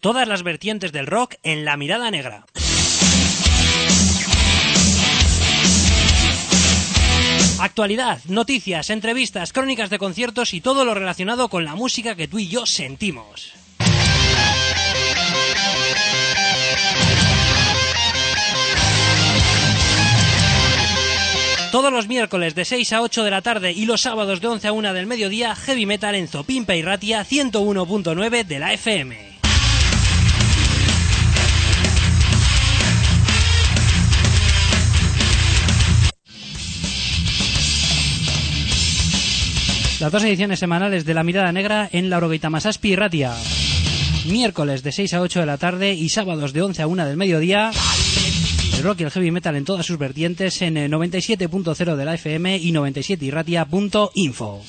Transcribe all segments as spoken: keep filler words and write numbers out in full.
Todas las vertientes del rock en La Mirada Negra. Actualidad, noticias, entrevistas, crónicas de conciertos y todo lo relacionado con la música que tú y yo sentimos. Todos los miércoles de seis a ocho de la tarde y los sábados de once a una del mediodía, Heavy Metal en Zopimpa y Ratia ciento uno punto nueve de la F M. Las dos ediciones semanales de La Mirada Negra en la Orogeita Masaspi y Ratia. Miércoles de seis a ocho de la tarde y sábados de once a una del mediodía. El rock y el heavy metal en todas sus vertientes en noventa y siete punto cero de la F M y noventa y siete y ratia punto info.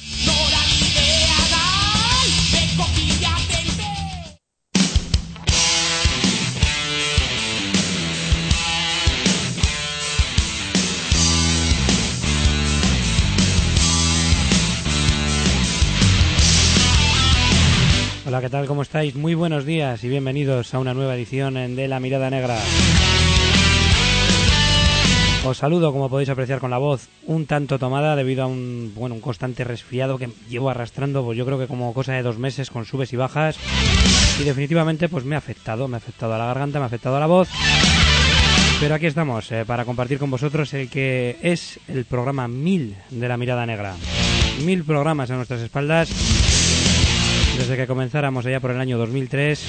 Hola, ¿qué tal? ¿Cómo estáis? Muy buenos días y bienvenidos a una nueva edición de La Mirada Negra. Os saludo, como podéis apreciar, con la voz un tanto tomada debido a un bueno un constante resfriado que llevo arrastrando, pues yo creo que como cosa de dos meses, con subes y bajas, y definitivamente pues me ha afectado, me ha afectado a la garganta, me ha afectado a la voz, pero aquí estamos eh, para compartir con vosotros el que es el programa mil de La Mirada Negra. Mil programas a nuestras espaldas desde que comenzáramos allá por el año dos mil tres.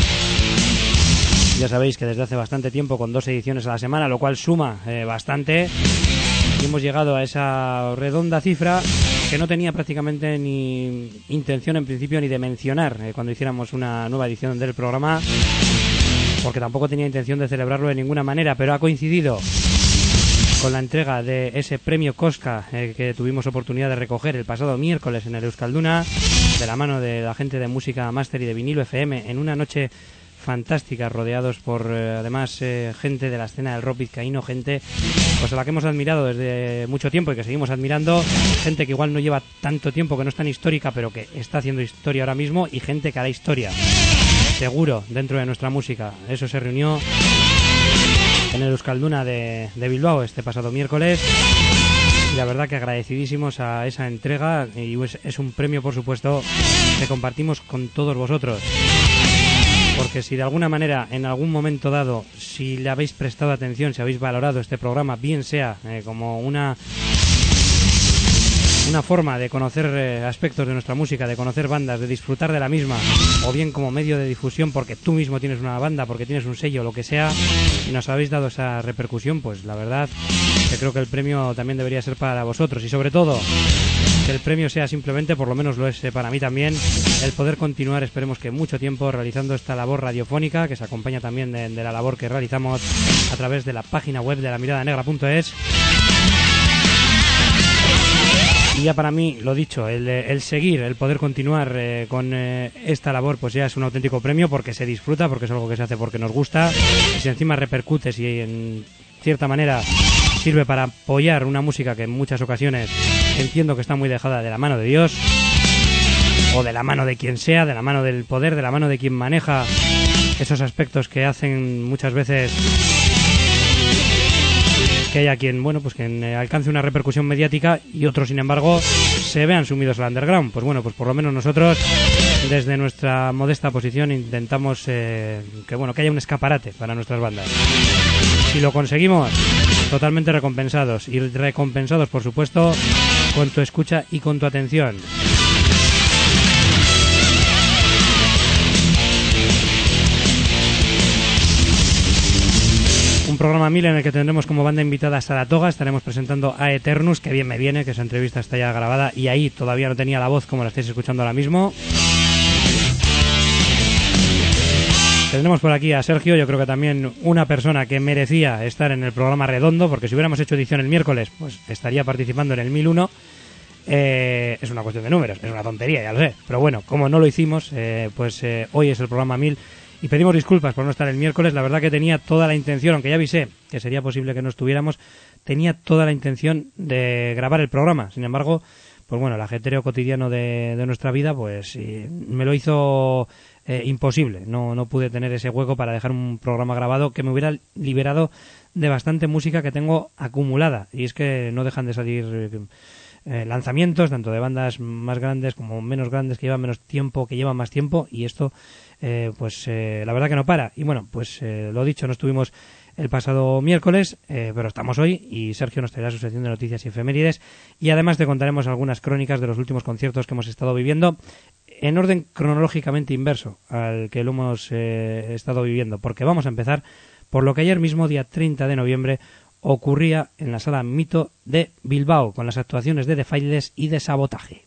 Ya sabéis que desde hace bastante tiempo, con dos ediciones a la semana, lo cual suma eh, bastante, y hemos llegado a esa redonda cifra que no tenía prácticamente ni intención en principio ni de mencionar eh, cuando hiciéramos una nueva edición del programa, porque tampoco tenía intención de celebrarlo de ninguna manera, pero ha coincidido con la entrega de ese premio Cosca eh, que tuvimos oportunidad de recoger el pasado miércoles en el Euskalduna, de la mano de la gente de Música Máster y de Vinilo F M, en una noche fantástica, rodeados por eh, además eh, gente de la escena del rock vizcaíno, gente pues a la que hemos admirado desde mucho tiempo y que seguimos admirando, gente que igual no lleva tanto tiempo, que no es tan histórica, pero que está haciendo historia ahora mismo, y gente que hará historia seguro dentro de nuestra música. Eso se reunió en el Euskalduna de, de Bilbao este pasado miércoles, y la verdad que agradecidísimos a esa entrega, y pues es un premio, por supuesto, que compartimos con todos vosotros. Porque si de alguna manera, en algún momento dado, si le habéis prestado atención, si habéis valorado este programa, bien sea eh, como una una forma de conocer eh, aspectos de nuestra música, de conocer bandas, de disfrutar de la misma, o bien como medio de difusión porque tú mismo tienes una banda, porque tienes un sello, lo que sea, y nos habéis dado esa repercusión, pues la verdad que creo que el premio también debería ser para vosotros, y sobre todo que el premio sea simplemente, por lo menos lo es para mí también, el poder continuar, esperemos que mucho tiempo, realizando esta labor radiofónica, que se acompaña también de, de la labor que realizamos a través de la página web de la mirada negra punto es. Y ya para mí, lo dicho, el, el seguir, el poder continuar eh, con eh, esta labor, pues ya es un auténtico premio, porque se disfruta, porque es algo que se hace porque nos gusta, y si encima repercute, si en cierta manera sirve para apoyar una música que en muchas ocasiones entiendo que está muy dejada de la mano de Dios, o de la mano de quien sea, de la mano del poder, de la mano de quien maneja esos aspectos que hacen muchas veces que haya quien, bueno, pues quien alcance una repercusión mediática y otros, sin embargo, se vean sumidos al underground. Pues bueno, pues por lo menos nosotros, desde nuestra modesta posición, intentamos eh, que, bueno, que haya un escaparate para nuestras bandas. Si lo conseguimos, totalmente recompensados, y recompensados, por supuesto, con tu escucha y con tu atención. Un programa mil en el que tendremos como banda invitada a Saratoga. Estaremos presentando a Eternus, que bien me viene, que esa entrevista está ya grabada, y ahí todavía no tenía la voz como la estáis escuchando ahora mismo. Tendremos por aquí a Sergio, yo creo que también una persona que merecía estar en el programa redondo, porque si hubiéramos hecho edición el miércoles, pues estaría participando en el mil uno. Eh, es una cuestión de números, es una tontería, ya lo sé, pero bueno, como no lo hicimos, eh, pues eh, hoy es el programa mil. Y pedimos disculpas por no estar el miércoles. La verdad que tenía toda la intención, aunque ya avisé que sería posible que no estuviéramos, tenía toda la intención de grabar el programa. Sin embargo, pues bueno, el ajetreo cotidiano de, de nuestra vida, pues sí, me lo hizo eh, imposible. No, no pude tener ese hueco para dejar un programa grabado que me hubiera liberado de bastante música que tengo acumulada. Y es que no dejan de salir eh, lanzamientos, tanto de bandas más grandes como menos grandes, que llevan menos tiempo, que llevan más tiempo, y esto, eh, pues eh, la verdad que no para. Y bueno, pues eh, lo dicho, no estuvimos el pasado miércoles, eh, pero estamos hoy, y Sergio nos traerá su sección de noticias y efemérides, y además te contaremos algunas crónicas de los últimos conciertos que hemos estado viviendo, en orden cronológicamente inverso al que lo hemos eh, estado viviendo, porque vamos a empezar por lo que ayer mismo, día treinta de noviembre, ocurría en la Sala Mito de Bilbao, con las actuaciones de Defiles y de Sabotaje.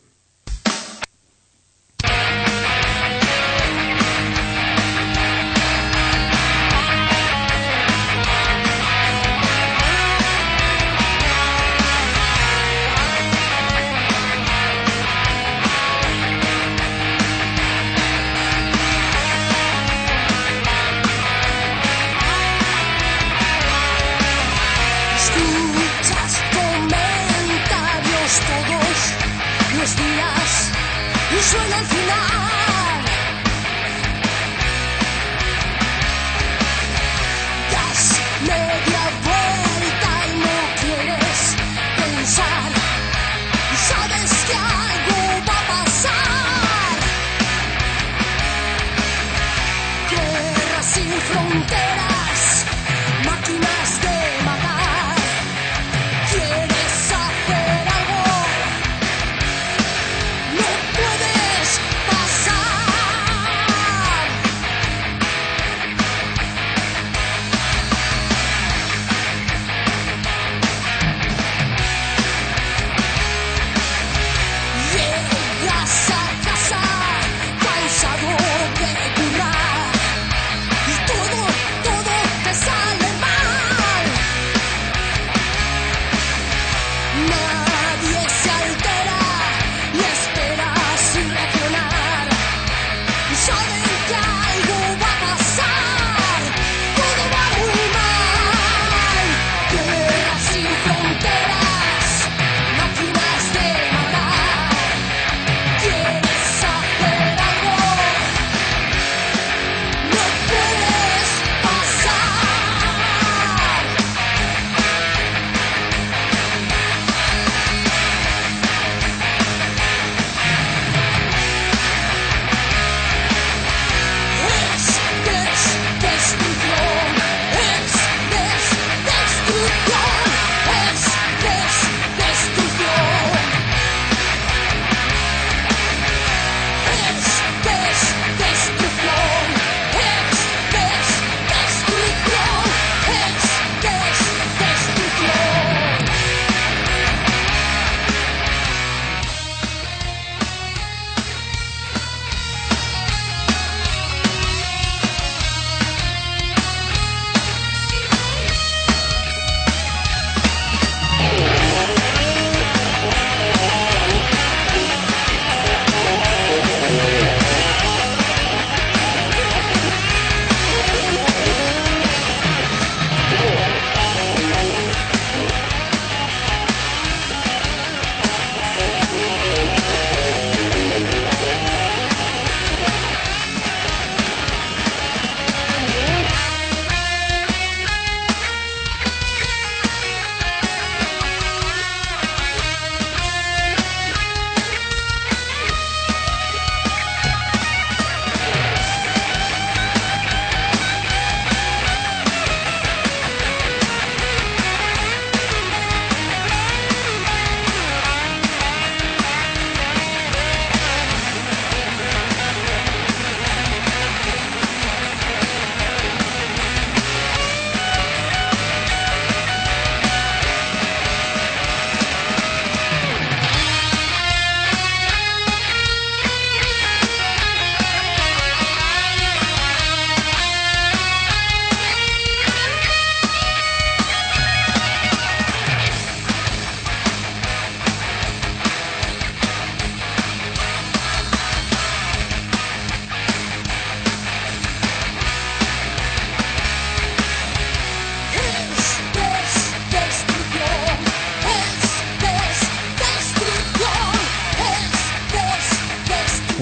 Pasar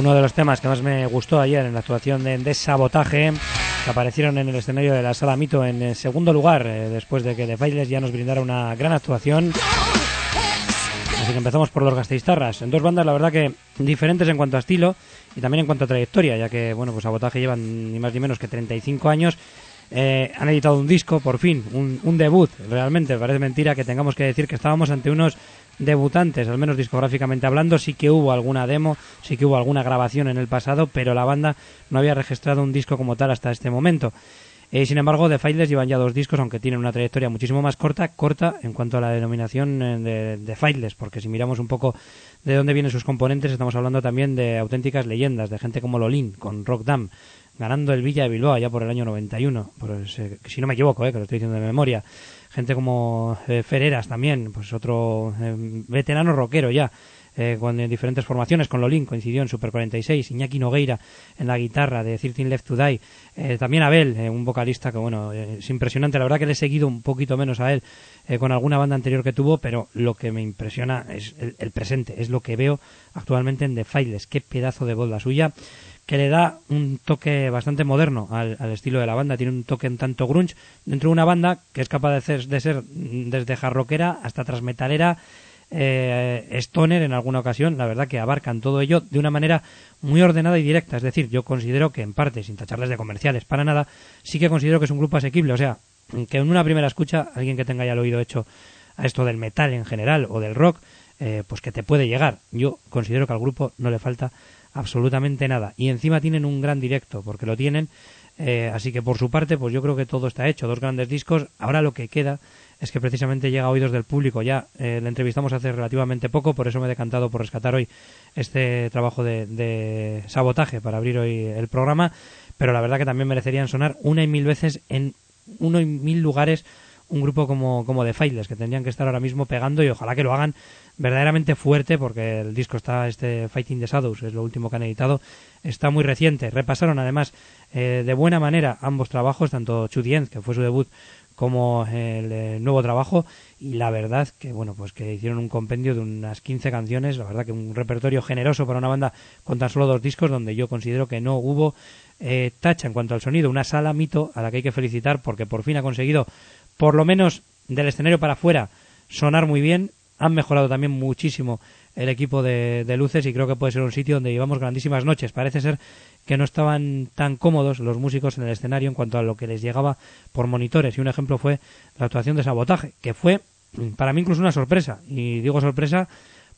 uno de los temas que más me gustó ayer en la actuación de, de Sabotaje, que aparecieron en el escenario de la Sala Mito en el segundo lugar, eh, después de que The Faithless ya nos brindara una gran actuación. Así que empezamos por los Gasteiztarras, en dos bandas la verdad que diferentes en cuanto a estilo y también en cuanto a trayectoria, ya que bueno, pues Sabotaje llevan ni más ni menos que treinta y cinco años. Eh, han editado un disco, por fin, un, un debut. Realmente parece mentira que tengamos que decir que estábamos ante unos debutantes, al menos discográficamente hablando. Sí que hubo alguna demo, sí que hubo alguna grabación en el pasado, pero la banda no había registrado un disco como tal hasta este momento. Eh, sin embargo, The Faithless llevan ya dos discos, aunque tienen una trayectoria muchísimo más corta, corta en cuanto a la denominación de The Faithless, porque si miramos un poco de dónde vienen sus componentes, estamos hablando también de auténticas leyendas, de gente como Lolín, con Rock Dam, ganando el Villa de Bilbao ya por el año noventa y uno, pues, eh, si no me equivoco, eh, que lo estoy diciendo de memoria. Gente como eh, Ferreras también, pues otro eh, veterano rockero ya, eh, con eh, diferentes formaciones. Con Lolín coincidió en Super cuarenta y seis, Iñaki Nogueira en la guitarra de thirteen Left to Die, eh, también Abel, eh, un vocalista que bueno, eh, es impresionante. La verdad que le he seguido un poquito menos a él eh, con alguna banda anterior que tuvo, pero lo que me impresiona es el, el presente, es lo que veo actualmente en The Faithless. Qué pedazo de voz la suya, que le da un toque bastante moderno al, al estilo de la banda. Tiene un toque en tanto grunge dentro de una banda que es capaz de ser, de ser desde hard rockera hasta transmetalera, eh, stoner en alguna ocasión. La verdad que abarcan todo ello de una manera muy ordenada y directa. Es decir, yo considero que en parte, sin tacharles de comerciales para nada, sí que considero que es un grupo asequible. O sea, que en una primera escucha, alguien que tenga ya el oído hecho a esto del metal en general o del rock, eh, pues que te puede llegar. Yo considero que al grupo no le falta absolutamente nada, y encima tienen un gran directo, porque lo tienen, eh, así que por su parte pues yo creo que todo está hecho, dos grandes discos. Ahora lo que queda es que precisamente llega a oídos del público. Ya eh, le entrevistamos hace relativamente poco, por eso me he decantado por rescatar hoy este trabajo de, de Sabotaje para abrir hoy el programa, pero la verdad que también merecerían sonar una y mil veces en uno y mil lugares un grupo como, como The Faithless, que tendrían que estar ahora mismo pegando, y ojalá que lo hagan verdaderamente fuerte, porque el disco está, este Fighting the Shadows, es lo último que han editado, está muy reciente. Repasaron además eh, de buena manera ambos trabajos, tanto To The End, que fue su debut, como el eh, nuevo trabajo, y la verdad que bueno, pues que hicieron un compendio de unas quince canciones. La verdad que un repertorio generoso para una banda con tan solo dos discos, donde yo considero que no hubo eh, tacha en cuanto al sonido. Una Sala Mito a la que hay que felicitar, porque por fin ha conseguido, por lo menos del escenario para afuera, sonar muy bien. Han mejorado también muchísimo el equipo de, de luces, y creo que puede ser un sitio donde llevamos grandísimas noches. Parece ser que no estaban tan cómodos los músicos en el escenario en cuanto a lo que les llegaba por monitores, y un ejemplo fue la actuación de Sabotaje, que fue para mí incluso una sorpresa. Y digo sorpresa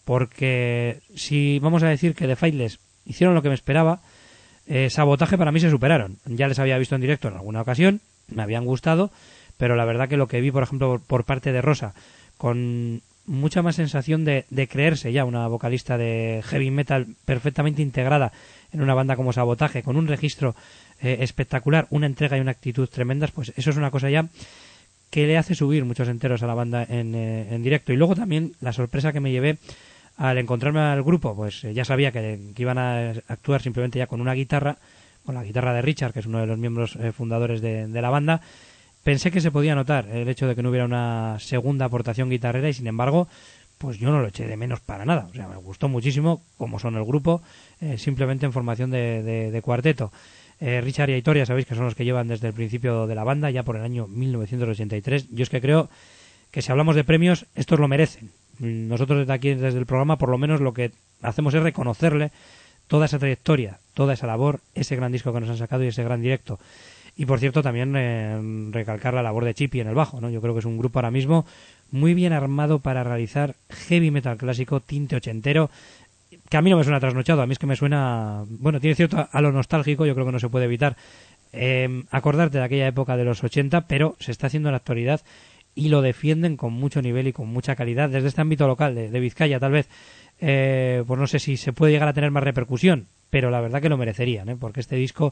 porque si vamos a decir que The Faithless hicieron lo que me esperaba, eh, Sabotaje para mí se superaron. Ya les había visto en directo en alguna ocasión, me habían gustado, pero la verdad que lo que vi, por ejemplo, por, por parte de Rosa, con mucha más sensación de, de creerse ya una vocalista de heavy metal perfectamente integrada en una banda como Sabotaje, con un registro eh, espectacular, una entrega y una actitud tremendas, pues eso es una cosa ya que le hace subir muchos enteros a la banda en, eh, en directo. Y luego también la sorpresa que me llevé al encontrarme al grupo, pues eh, ya sabía que, que iban a actuar simplemente ya con una guitarra, con la guitarra de Richard, que es uno de los miembros eh, fundadores de, de la banda. Pensé que se podía notar el hecho de que no hubiera una segunda aportación guitarrera, y sin embargo, pues yo no lo eché de menos para nada. O sea, me gustó muchísimo cómo son el grupo, eh, simplemente en formación de, de, de cuarteto. Eh, Richard y Aitor, ya sabéis que son los que llevan desde el principio de la banda, ya por el año mil novecientos ochenta y tres. Yo es que creo que si hablamos de premios, estos lo merecen. Nosotros desde aquí, desde el programa, por lo menos lo que hacemos es reconocerle toda esa trayectoria, toda esa labor, ese gran disco que nos han sacado y ese gran directo. Y por cierto, también eh, recalcar la labor de Chippy en el bajo, ¿no? Yo creo que es un grupo ahora mismo muy bien armado para realizar heavy metal clásico, tinte ochentero, que a mí no me suena trasnochado, a mí es que me suena, bueno, tiene cierto a lo nostálgico. Yo creo que no se puede evitar eh, acordarte de aquella época de los ochenta, pero se está haciendo en la actualidad y lo defienden con mucho nivel y con mucha calidad. Desde este ámbito local de, de Vizcaya, tal vez, eh, pues no sé si se puede llegar a tener más repercusión, pero la verdad que lo merecerían, ¿eh? Porque este disco,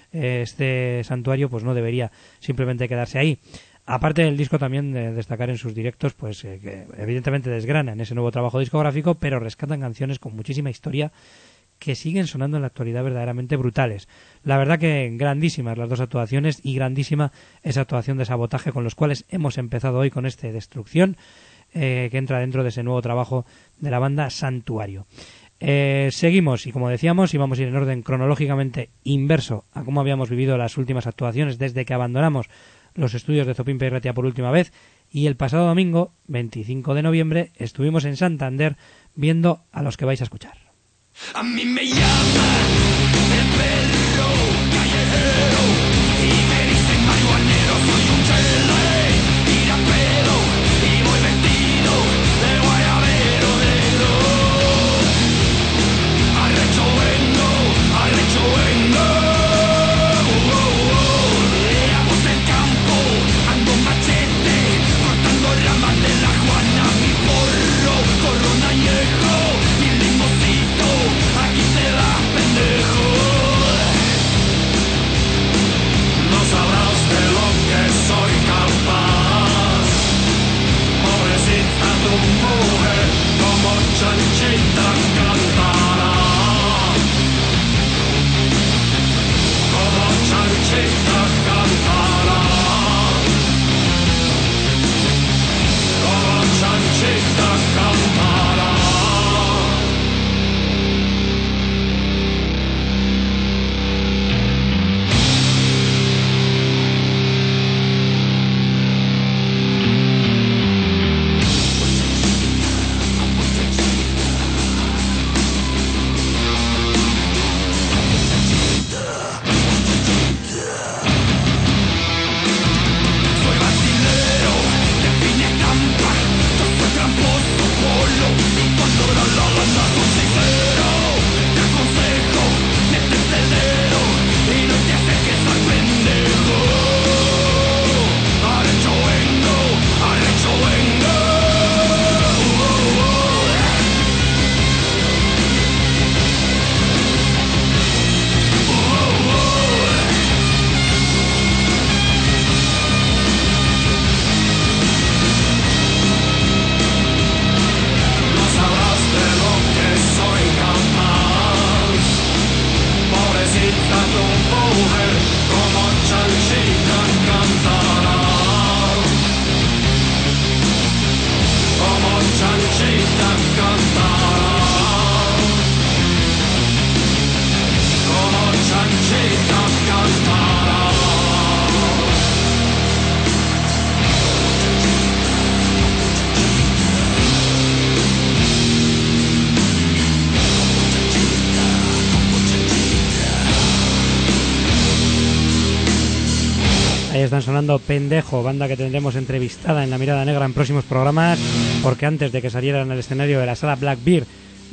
este santuario, pues no debería simplemente quedarse ahí. Aparte del disco, también de destacar en sus directos, pues eh, que evidentemente desgranan ese nuevo trabajo discográfico, pero rescatan canciones con muchísima historia que siguen sonando en la actualidad verdaderamente brutales. La verdad que grandísimas las dos actuaciones, y grandísima esa actuación de Sabotaje, con los cuales hemos empezado hoy con este Destrucción, eh, que entra dentro de ese nuevo trabajo de la banda Santuario. Eh, seguimos y como decíamos íbamos a ir en orden cronológicamente inverso a cómo habíamos vivido las últimas actuaciones desde que abandonamos los estudios de Zopimpe y Ratia por última vez, y el pasado domingo, veinticinco de noviembre, estuvimos en Santander viendo a los que vais a escuchar. A mí me llama el perro callejero y me dicen marihuanero, soy un chele, tira pelo y voy vestido de guayabero negro. Arrecho vengo, arrecho vengo, oh, oh, oh. Lejos del campo, ando machete, cortando ramas de la Juana, mi porro, corro un añejo y limosito, aquí te das pendejo. No sabrás de lo que soy capaz, pobrecita tu mujer, como chanchita cantará, como chanchita cantará, como chanchita cantará. Soy vacilero, de fina estampa, yo soy tramposo, polo, y cuando da la gana soy sincero. Te aconsejo, métete el dedo y no te acerques al pendejo. Arrecho vengo, arrecho vengo, oh, oh, oh. No sabrás de lo que soy capaz, pobrecita tu mujer, como chanchita cantará, como chanchita cantará, como chanchita cantará. Ahí están sonando Pendejo, banda que tendremos entrevistada en La Mirada Negra en próximos programas, porque antes de que salieran al escenario de la sala Black Bear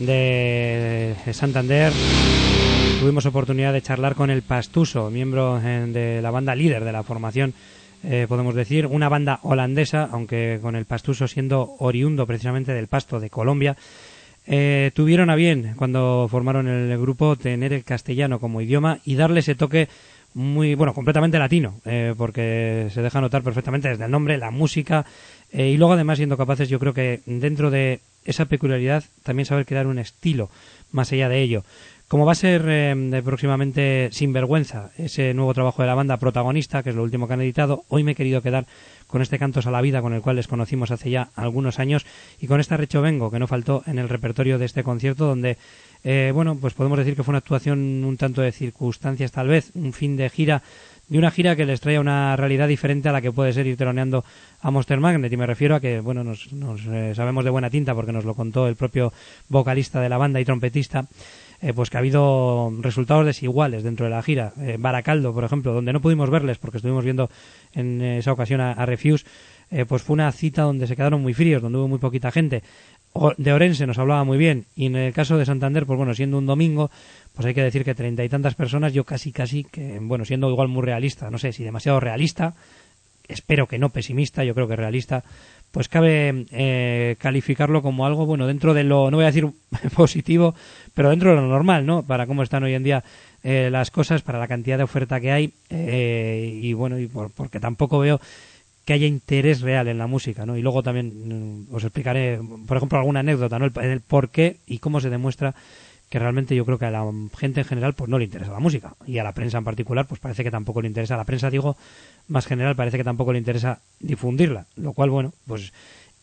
de Santander tuvimos oportunidad de charlar con el Pastuso, miembro eh, de la banda líder de la formación, eh, podemos decir, una banda holandesa, aunque con el Pastuso siendo oriundo precisamente del Pasto de Colombia. Eh, tuvieron a bien, cuando formaron el grupo, tener el castellano como idioma y darle ese toque muy, bueno, completamente latino, eh, porque se deja notar perfectamente desde el nombre, la música, eh, y luego además siendo capaces, yo creo que dentro de esa peculiaridad también saber crear un estilo más allá de ello. Como va a ser eh, de próximamente Sinvergüenza, ese nuevo trabajo de la banda Protagonista, que es lo último que han editado, hoy me he querido quedar con este Cantos a la Vida, con el cual les conocimos hace ya algunos años, y con este Arrecho Vengo, que no faltó en el repertorio de este concierto, donde eh, bueno, pues podemos decir que fue una actuación un tanto de circunstancias, tal vez, un fin de gira, de una gira que les trae una realidad diferente a la que puede ser ir teloneando a Monster Magnet, y me refiero a que, bueno, nos, nos eh, sabemos de buena tinta, porque nos lo contó el propio vocalista de la banda y trompetista, eh, pues que ha habido resultados desiguales dentro de la gira. Eh, Baracaldo, por ejemplo, donde no pudimos verles, porque estuvimos viendo en esa ocasión a, a Refuse, eh, pues fue una cita donde se quedaron muy fríos, donde hubo muy poquita gente. O, de Orense nos hablaba muy bien, y en el caso de Santander, pues bueno, siendo un domingo, pues hay que decir que treinta y tantas personas, yo casi casi que, bueno, siendo igual muy realista, no sé si demasiado realista, espero que no pesimista, yo creo que realista, pues cabe eh, calificarlo como algo, bueno, dentro de lo, no voy a decir positivo, pero dentro de lo normal, ¿no? Para cómo están hoy en día eh, las cosas, para la cantidad de oferta que hay, eh, y bueno, y por, porque tampoco veo que haya interés real en la música, ¿no? Y luego también mm, os explicaré, por ejemplo, alguna anécdota, ¿no? El, el por qué y cómo se demuestra que realmente yo creo que a la gente en general pues no le interesa la música, y a la prensa en particular pues parece que tampoco le interesa. A la prensa, digo, más general, parece que tampoco le interesa difundirla, lo cual, bueno, pues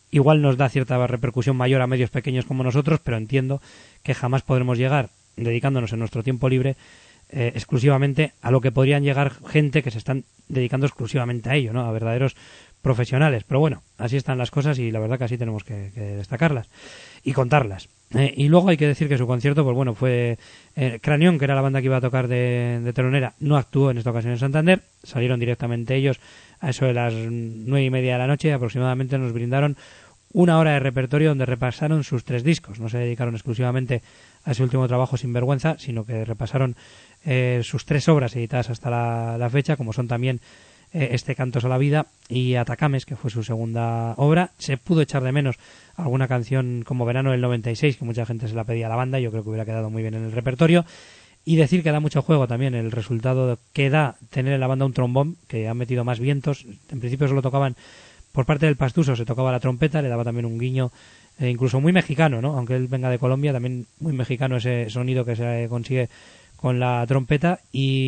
igual nos da cierta repercusión mayor a medios pequeños como nosotros, pero entiendo que jamás podremos llegar, dedicándonos en nuestro tiempo libre, eh, exclusivamente a lo que podrían llegar gente que se están dedicando exclusivamente a ello, ¿no? A verdaderos profesionales. Pero bueno, así están las cosas y la verdad que así tenemos que, que destacarlas y contarlas. Eh, y luego hay que decir que su concierto, pues bueno, fue eh, Cranión, que era la banda que iba a tocar de, de telonera, no actuó en esta ocasión en Santander, salieron directamente ellos a eso de las nueve y media de la noche, aproximadamente nos brindaron una hora de repertorio donde repasaron sus tres discos, no se dedicaron exclusivamente a ese último trabajo Sinvergüenza, sino que repasaron eh, sus tres obras editadas hasta la, la fecha, como son también eh, Este Cantos a la Vida y Atacames, que fue su segunda obra. Se pudo echar de menos alguna canción como Verano del noventa y seis, que mucha gente se la pedía a la banda, yo creo que hubiera quedado muy bien en el repertorio. Y decir que da mucho juego también el resultado que da tener en la banda un trombón, que ha metido más vientos. En principio solo tocaban, por parte del Pastuso se tocaba la trompeta, le daba también un guiño, eh, incluso muy mexicano, ¿no? Aunque él venga de Colombia, también muy mexicano ese sonido que se consigue con la trompeta.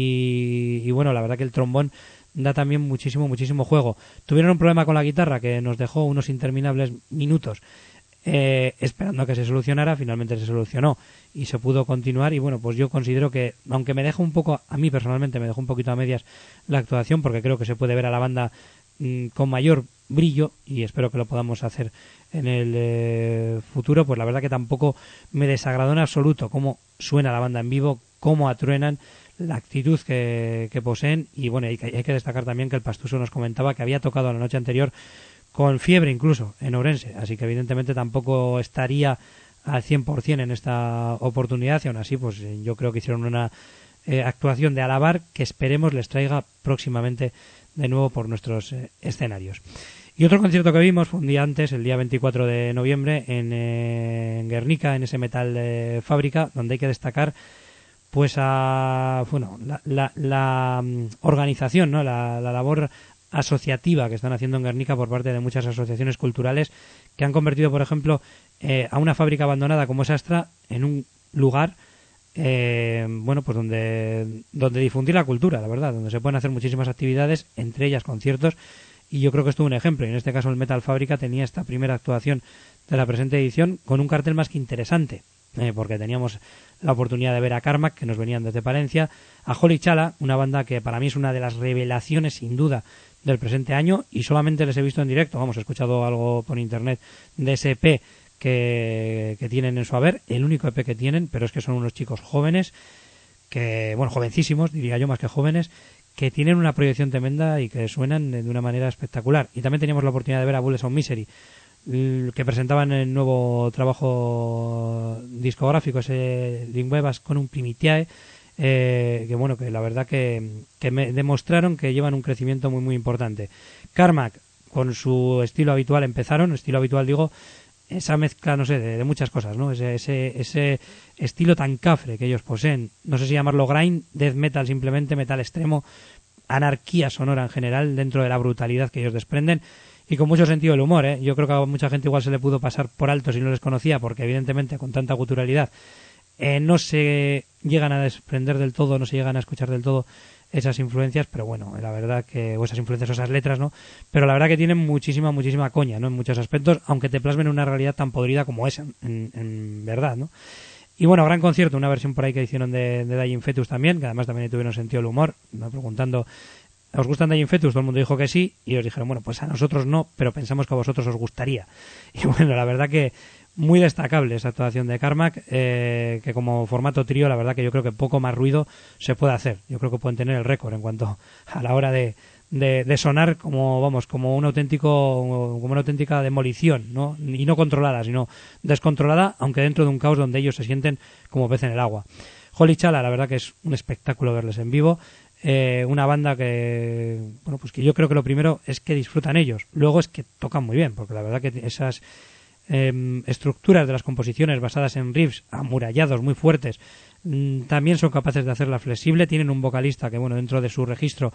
Y, y bueno, la verdad que el trombón da también muchísimo, muchísimo juego. Tuvieron un problema con la guitarra que nos dejó unos interminables minutos eh, esperando a que se solucionara. Finalmente se solucionó y se pudo continuar. Y bueno, pues yo considero que, aunque me deja un poco, a mí personalmente me dejó un poquito a medias la actuación, porque creo que se puede ver a la banda mmm, con mayor brillo, y espero que lo podamos hacer en el eh, futuro, pues la verdad que tampoco me desagradó en absoluto cómo suena la banda en vivo, cómo atruenan, la actitud que, que poseen. Y bueno, hay que, hay que destacar también que el Pastuso nos comentaba que había tocado la noche anterior con fiebre incluso en Ourense, así que evidentemente tampoco estaría al cien por ciento en esta oportunidad, y aún así pues yo creo que hicieron una eh, actuación de alabar que esperemos les traiga próximamente de nuevo por nuestros eh, escenarios. Y otro concierto que vimos fue un día antes, el día veinticuatro de noviembre, en, eh, en Guernica, en ese Metal eh, Fábrica, donde hay que destacar pues a bueno la, la, la um, organización, ¿no? la, la labor asociativa que están haciendo en Guernica por parte de muchas asociaciones culturales, que han convertido, por ejemplo, eh, a una fábrica abandonada como es Astra en un lugar eh, bueno pues donde donde difundir la cultura, la verdad, donde se pueden hacer muchísimas actividades, entre ellas conciertos. Y yo creo que esto es un ejemplo, y en este caso el Metal Fábrica tenía esta primera actuación de la presente edición con un cartel más que interesante, eh, porque teníamos la oportunidad de ver a Carmack, que nos venían desde Palencia, a Holy Chala, una banda que para mí es una de las revelaciones sin duda del presente año, y solamente les he visto en directo, vamos, he escuchado algo por internet de ese E P que, que tienen en su haber, el único E P que tienen, pero es que son unos chicos jóvenes, que bueno, jovencísimos, diría yo, más que jóvenes, que tienen una proyección tremenda y que suenan de una manera espectacular. Y también teníamos la oportunidad de ver a Bullets of Misery, que presentaban el nuevo trabajo discográfico, ese Lingüevas con un Primitiae, eh, que bueno, que la verdad que, que me demostraron que llevan un crecimiento muy muy importante. Carmack, con su estilo habitual empezaron, estilo habitual digo, esa mezcla, no sé, de, de muchas cosas, ¿no? Ese, ese, ese estilo tan cafre que ellos poseen, no sé si llamarlo grind, death metal simplemente, metal extremo, anarquía sonora en general dentro de la brutalidad que ellos desprenden, y con mucho sentido del humor, ¿eh? Yo creo que a mucha gente igual se le pudo pasar por alto si no les conocía, porque evidentemente con tanta guturalidad eh, no se llegan a desprender del todo, no se llegan a escuchar del todo esas influencias, pero bueno, la verdad que, o esas influencias o esas letras, ¿no? Pero la verdad que tienen muchísima, muchísima coña, ¿no? En muchos aspectos, aunque te plasmen una realidad tan podrida como esa, en, en verdad, ¿no? Y bueno, gran concierto, una versión por ahí que hicieron de, de Dying Fetus también, que además también tuvieron sentido del humor, me preguntando, ¿os gustan Dying Fetus? Todo el mundo dijo que sí, y ellos dijeron, bueno, pues a nosotros no, pero pensamos que a vosotros os gustaría. Y bueno, la verdad que muy destacable esa actuación de Carmack, eh, que como formato trío, la verdad que yo creo que poco más ruido se puede hacer. Yo creo que pueden tener el récord en cuanto a la hora de, de, de sonar como, vamos, como un auténtico, como una auténtica demolición, ¿no? Y no controlada, sino descontrolada, aunque dentro de un caos donde ellos se sienten como pez en el agua. Holy Chala, la verdad que es un espectáculo verles en vivo. Eh, una banda que, bueno, pues que yo creo que lo primero es que disfrutan ellos, luego es que tocan muy bien, porque la verdad que esas eh, estructuras de las composiciones basadas en riffs amurallados muy fuertes mmm, también son capaces de hacerla flexible. Tienen un vocalista que, bueno, dentro de su registro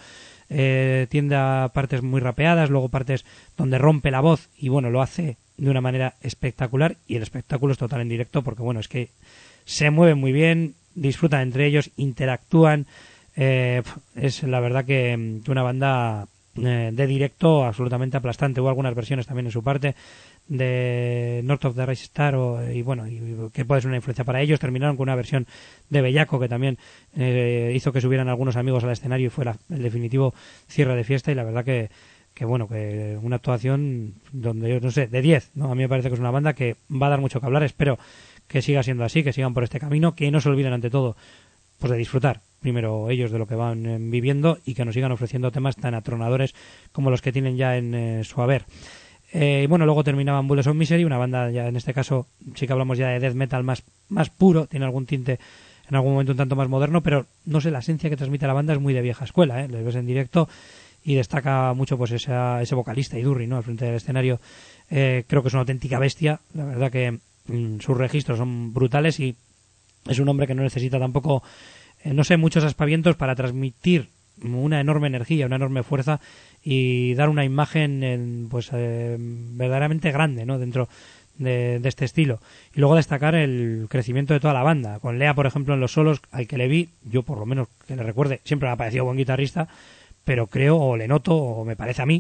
eh, tiende a partes muy rapeadas, luego partes donde rompe la voz, y bueno, lo hace de una manera espectacular, y el espectáculo es total en directo, porque bueno, es que se mueven muy bien, disfrutan entre ellos, interactúan. Eh, es la verdad que, que una banda eh, de directo absolutamente aplastante. Hubo algunas versiones también en su parte de North of the Rising Star o, y bueno, y, que puede ser una influencia para ellos. Terminaron con una versión de Bellaco que también eh, hizo que subieran algunos amigos al escenario y fue la, el definitivo cierre de fiesta, y la verdad que, que bueno, que una actuación donde yo no sé, de diez, ¿no? A mí me parece que es una banda que va a dar mucho que hablar. Espero que siga siendo así, que sigan por este camino, que no se olviden ante todo pues de disfrutar primero ellos de lo que van eh, viviendo, y que nos sigan ofreciendo temas tan atronadores como los que tienen ya en eh, su haber. Eh, y bueno, luego terminaban Bullets of Misery, una banda ya en este caso sí que hablamos ya de death metal más, más puro, tiene algún tinte en algún momento un tanto más moderno, pero no sé, la esencia que transmite la banda es muy de vieja escuela, ¿eh? Les ves en directo y destaca mucho pues esa, ese vocalista Idurri, ¿no? Al frente del escenario. Eh, creo que es una auténtica bestia, la verdad que mm, sus registros son brutales, y es un hombre que no necesita tampoco eh, no sé, muchos aspavientos para transmitir una enorme energía, una enorme fuerza y dar una imagen en, pues eh, verdaderamente grande, ¿no? Dentro de, de este estilo. Y luego destacar el crecimiento de toda la banda, con Lea, por ejemplo, en los solos, al que le vi, yo por lo menos que le recuerde, siempre me ha parecido buen guitarrista, pero creo, o le noto, o me parece a mí,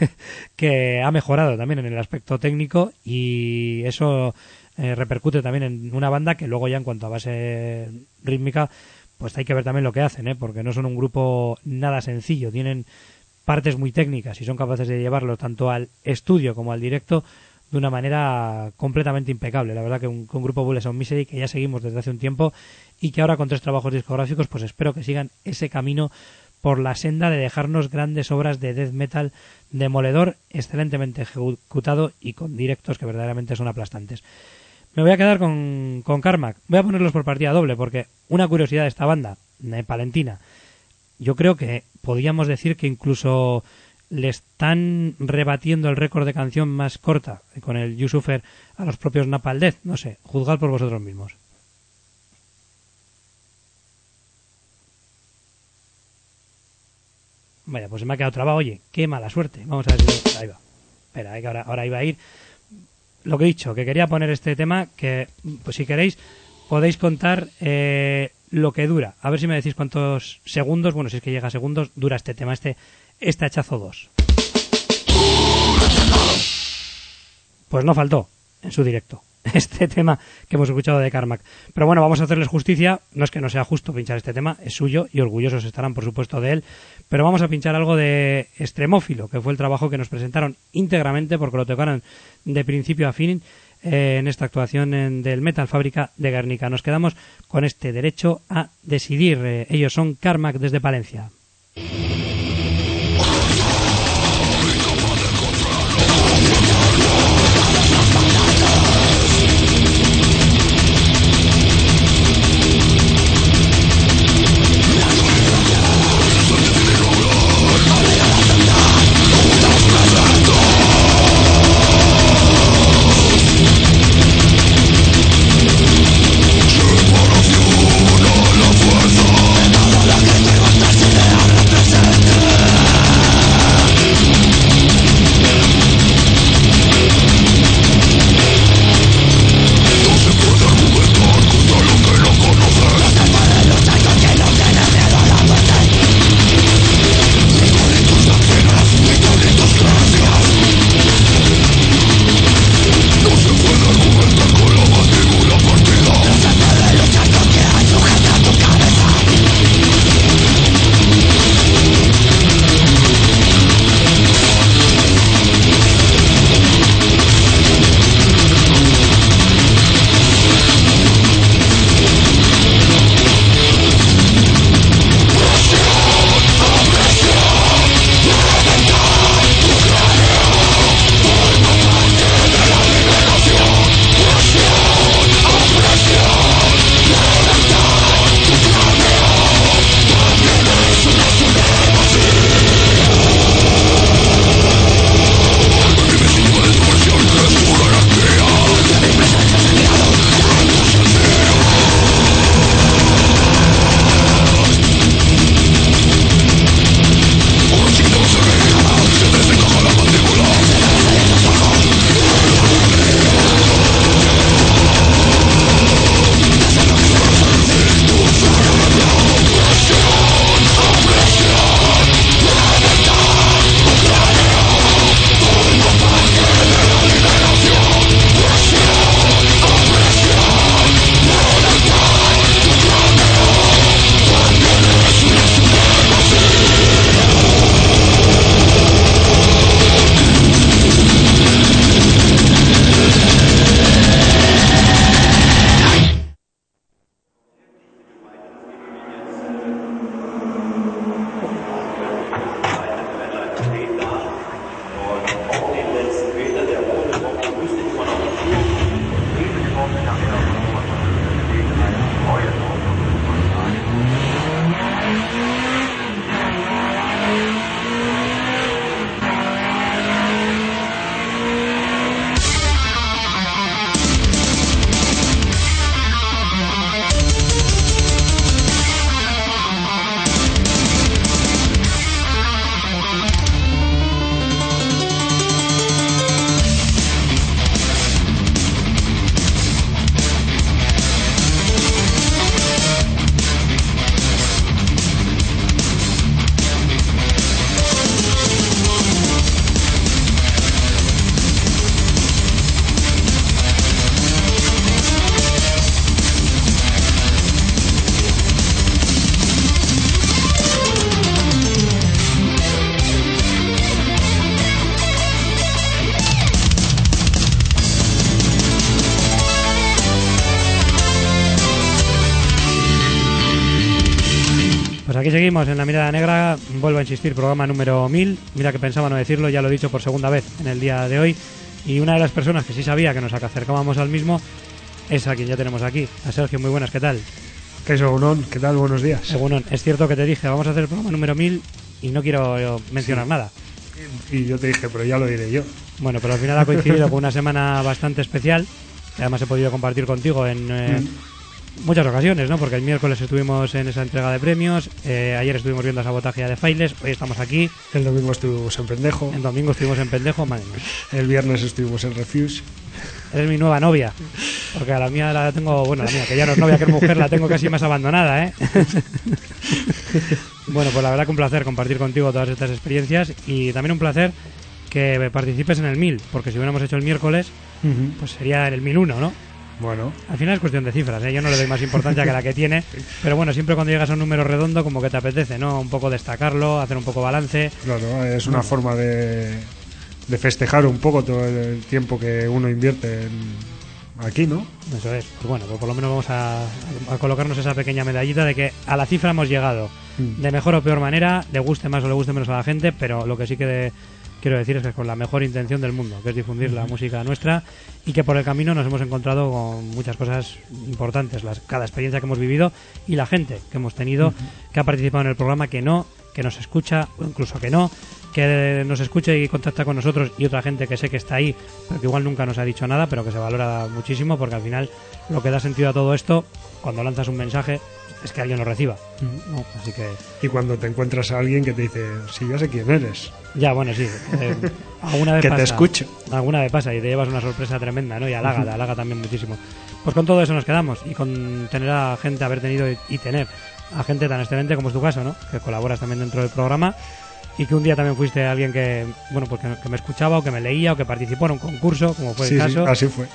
que ha mejorado también en el aspecto técnico, y eso eh, repercute también en una banda que luego ya en cuanto a base rítmica, pues hay que ver también lo que hacen, ¿eh? Porque no son un grupo nada sencillo, tienen partes muy técnicas y son capaces de llevarlo tanto al estudio como al directo de una manera completamente impecable. La verdad que un, que un grupo Bullets of Misery que ya seguimos desde hace un tiempo, y que ahora con tres trabajos discográficos pues espero que sigan ese camino por la senda de dejarnos grandes obras de death metal demoledor, excelentemente ejecutado y con directos que verdaderamente son aplastantes. Me voy a quedar con, con Carmack. Voy a ponerlos por partida doble, porque una curiosidad de esta banda, de palentina, yo creo que podríamos decir que incluso le están rebatiendo el récord de canción más corta con el You Suffer a los propios Napalm Death. No sé, juzgad por vosotros mismos. Vaya, pues se me ha quedado trabado. Oye, qué mala suerte. Vamos a ver si... Ahí va. Espera, que ahora, ahora iba a ir... Lo que he dicho, que quería poner este tema, que pues si queréis podéis contar eh, lo que dura. A ver si me decís cuántos segundos, bueno, si es que llega a segundos, dura este tema, este, este hachazo dos. Pues no faltó en su directo este tema que hemos escuchado de Carmack. Pero bueno, vamos a hacerles justicia. No es que no sea justo pinchar este tema, es suyo y orgullosos estarán por supuesto de él, pero vamos a pinchar algo de Extremófilo, que fue el trabajo que nos presentaron íntegramente, porque lo tocaron de principio a fin eh, en esta actuación en, del Metal Fábrica de Guernica. Nos quedamos con este derecho a decidir. Eh, ellos son Carmack desde Palencia. Separación a la fuerza, de todo lo que te gusta se vea. seguimos en La Mirada Negra. Vuelvo a insistir, programa número mil. Mira que pensaba no decirlo, ya lo he dicho por segunda vez en el día de hoy. Y una de las personas que sí sabía que nos acercábamos al mismo es a quien ya tenemos aquí, a Sergio. Muy buenas, ¿qué tal? ¿Qué es, Egunon? ¿Qué tal? Buenos días. Egunon, es cierto que te dije, vamos a hacer el programa número mil y no quiero mencionar sí. nada. Y yo te dije, pero ya lo diré yo. Bueno, pero al final ha coincidido con una semana bastante especial, que además he podido compartir contigo en eh, mm. muchas ocasiones, ¿no? Porque el miércoles estuvimos en esa entrega de premios, eh, ayer estuvimos viendo Sabotaje de Failes, hoy estamos aquí. El domingo estuvimos en Pendejo. El domingo estuvimos en Pendejo, madre mía. El viernes estuvimos en Refuse. Eres mi nueva novia, porque a la mía la tengo, bueno, la mía, que ya no es novia, que es mujer, la tengo casi más abandonada, ¿eh? Bueno, pues la verdad que un placer compartir contigo todas estas experiencias y también un placer que participes en el mil, porque si hubiéramos hecho el miércoles, uh-huh. pues sería el mil uno, ¿no? Bueno. Al final es cuestión de cifras, ¿eh? Yo no le doy más importancia que la que tiene, pero bueno, siempre cuando llegas a un número redondo como que te apetece, ¿no? Un poco destacarlo, hacer un poco balance. Claro, es una bueno. forma de, de festejar un poco todo el tiempo que uno invierte en aquí, ¿no? Eso es, pues bueno, pues por lo menos vamos a, a colocarnos esa pequeña medallita de que a la cifra hemos llegado mm. de mejor o peor manera, le guste más o le guste menos a la gente, pero lo que sí que de, quiero decir es que con la mejor intención del mundo, que es difundir mm. la música nuestra, y que por el camino nos hemos encontrado con muchas cosas importantes, las, cada experiencia que hemos vivido y la gente que hemos tenido, mm. que ha participado en el programa, que no, que nos escucha o incluso que no, que nos escuche y contacta con nosotros, y otra gente que sé que está ahí pero que igual nunca nos ha dicho nada, pero que se valora muchísimo, porque al final lo que da sentido a todo esto cuando lanzas un mensaje es que alguien lo reciba, ¿no? Así que... Y cuando te encuentras a alguien que te dice, sí, ya sé quién eres. Ya, bueno, sí, eh, alguna vez que pasa, te escucho. Alguna vez pasa y te llevas una sorpresa tremenda, ¿no? Y halaga, te halaga también muchísimo. Pues con todo eso nos quedamos, y con tener a gente, haber tenido y, y tener a gente tan excelente como es tu caso, ¿no? Que colaboras también dentro del programa, y que un día también fuiste alguien que, bueno, pues que, que me escuchaba o que me leía o que participó en un concurso, como fue sí, el caso. Sí, así fue.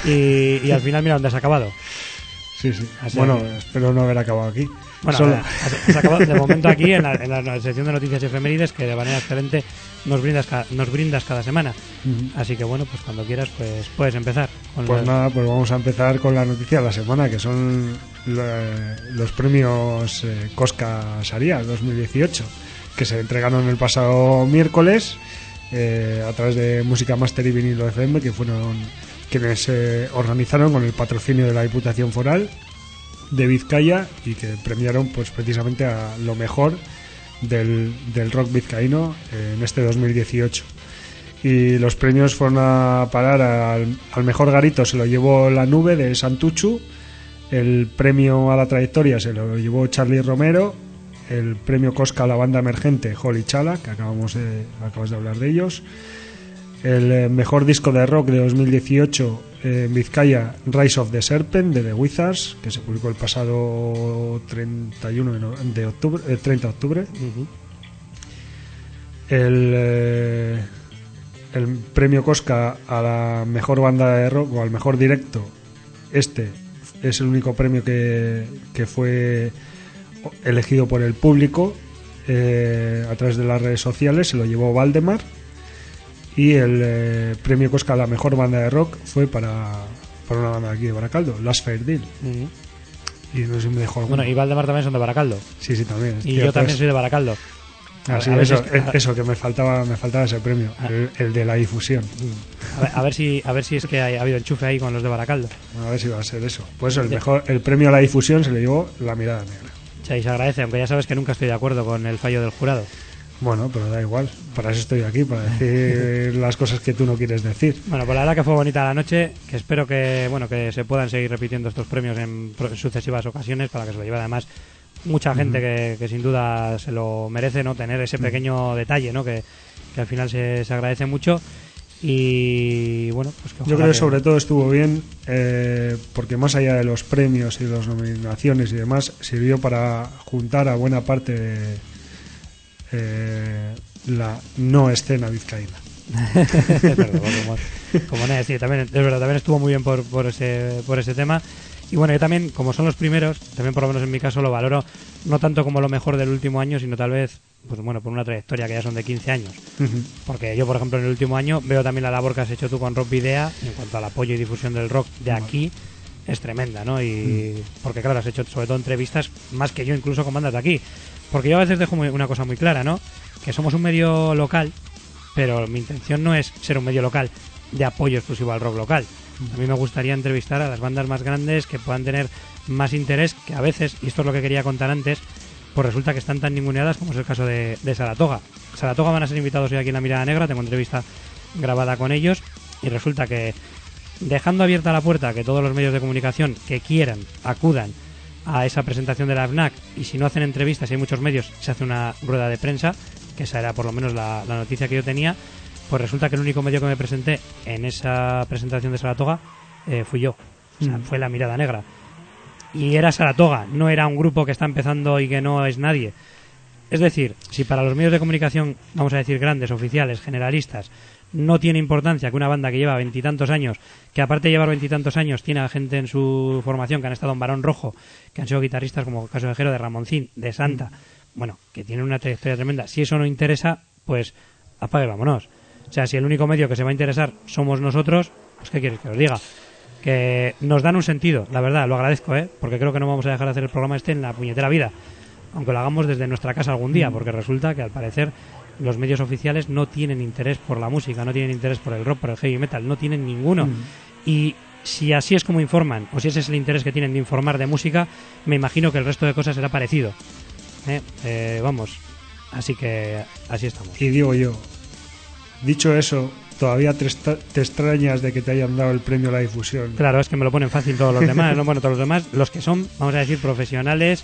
Y, y al final mira dónde has acabado. Sí, sí. Así bueno, que... espero no haber acabado aquí. Bueno, Solo... has, has acabado de momento aquí en la, en la sección de noticias y efemérides, que de manera excelente nos brindas, nos brindas cada semana. Uh-huh. Así que bueno, pues cuando quieras, pues puedes empezar. Con pues los... nada, pues vamos a empezar con la noticia de la semana, que son la, los premios eh, Cosca Saria dos mil dieciocho, que se entregaron el pasado miércoles eh, a través de Música Master y Vinilo F M, que fueron quienes eh, organizaron con el patrocinio de la Diputación Foral de Vizcaya, y que premiaron pues precisamente a lo mejor del, del rock vizcaíno eh, en este dos mil dieciocho. Y los premios fueron a parar al, al mejor garito, se lo llevó La Nube de Santuchu, el premio a la trayectoria se lo llevó Charlie Romero, el premio Cosca a la banda emergente Holy Chala, que acabamos de, acabas de hablar de ellos, el eh, mejor disco de rock de dos mil dieciocho eh, en Vizcaya, Rise of the Serpent de The Wizards, que se publicó el pasado treinta y uno de octubre, eh, treinta de octubre. Uh-huh. el, eh, el premio Cosca a la mejor banda de rock o al mejor directo, este es el único premio que, que fue elegido por el público eh, a través de las redes sociales, se lo llevó Valdemar. Y el eh, premio Cosca a la mejor banda de rock fue para, para una banda de aquí de Baracaldo, Last Fair Deal. Uh-huh. Y no sé si me dejó alguno. Bueno, y Valdemar también son de Baracaldo. Sí, sí, también. Y yo también soy de Baracaldo. Ah, sí, eso, si es que, eso que me faltaba me faltaba ese premio, el, el de la difusión. A ver, a ver si a ver si es que ha habido enchufe ahí con los de Baracaldo. A ver si va a ser eso. Pues el mejor el premio a la difusión se le llevó La Mirada Negra. Sí, y se agradece, aunque ya sabes que nunca estoy de acuerdo con el fallo del jurado. Bueno, pero da igual, para eso estoy aquí, para decir las cosas que tú no quieres decir. Bueno, pues la verdad que fue bonita la noche, que espero que bueno que se puedan seguir repitiendo estos premios en sucesivas ocasiones, para que se lo lleve además mucha gente uh-huh. que, que sin duda se lo merece, ¿no? Tener ese pequeño uh-huh. detalle, ¿no? Que, que al final se, se agradece mucho. Y bueno, pues que yo creo que, que sobre todo estuvo bien eh, porque más allá de los premios y las nominaciones y demás, sirvió para juntar a buena parte de Eh, la no escena vizcaína. Es verdad, como, como no, sí, también, es verdad, también estuvo muy bien por, por ese por ese tema. Y bueno, yo también, como son los primeros, también por lo menos en mi caso lo valoro no tanto como lo mejor del último año, sino tal vez, pues bueno, por una trayectoria que ya son de quince años. Uh-huh. Porque yo, por ejemplo, en el último año veo también la labor que has hecho tú con Rock Video en cuanto al apoyo y difusión del rock de aquí, es tremenda, ¿no? Y mm. porque claro, has hecho sobre todo entrevistas más que yo incluso con bandas de aquí, porque yo a veces dejo muy, una cosa muy clara, ¿no? Que somos un medio local, pero mi intención no es ser un medio local de apoyo exclusivo al rock local. A mí me gustaría entrevistar a las bandas más grandes que puedan tener más interés, que a veces, y esto es lo que quería contar antes, pues resulta que están tan ninguneadas como es el caso de, de Saratoga. Saratoga van a ser invitados hoy aquí en La Mirada Negra, tengo entrevista grabada con ellos, y resulta que dejando abierta la puerta a que todos los medios de comunicación que quieran acudan a esa presentación de la FNAC, y si no hacen entrevistas y hay muchos medios, se hace una rueda de prensa, que esa era por lo menos la, la noticia que yo tenía, pues resulta que el único medio que me presenté en esa presentación de Saratoga eh, fui yo. O sea, mm. fue La Mirada Negra. Y era Saratoga, no era un grupo que está empezando y que no es nadie. Es decir, si para los medios de comunicación, vamos a decir grandes, oficiales, generalistas, no tiene importancia que una banda que lleva veintitantos años, que aparte de llevar veintitantos años, tiene a gente en su formación que han estado en Barón Rojo, que han sido guitarristas como el caso de Jero, de Ramoncín, de Santa, bueno, que tienen una trayectoria tremenda. Si eso no interesa, pues apague, vámonos. O sea, si el único medio que se va a interesar somos nosotros, pues ¿qué quieres que os diga? Que nos dan un sentido, la verdad, lo agradezco, ¿eh? Porque creo que no vamos a dejar de hacer el programa este en la puñetera vida, aunque lo hagamos desde nuestra casa algún día, porque resulta que al parecer los medios oficiales no tienen interés por la música, no tienen interés por el rock, por el heavy metal, no tienen ninguno. Mm. Y si así es como informan, o si ese es el interés que tienen de informar de música, me imagino que el resto de cosas será parecido. ¿Eh? Eh, vamos, así que así estamos. Y digo yo, dicho eso, ¿todavía te, est- te extrañas de que te hayan dado el premio a la difusión? Claro, es que me lo ponen fácil todos los demás, ¿no? Bueno, todos los demás, los que son, vamos a decir, profesionales,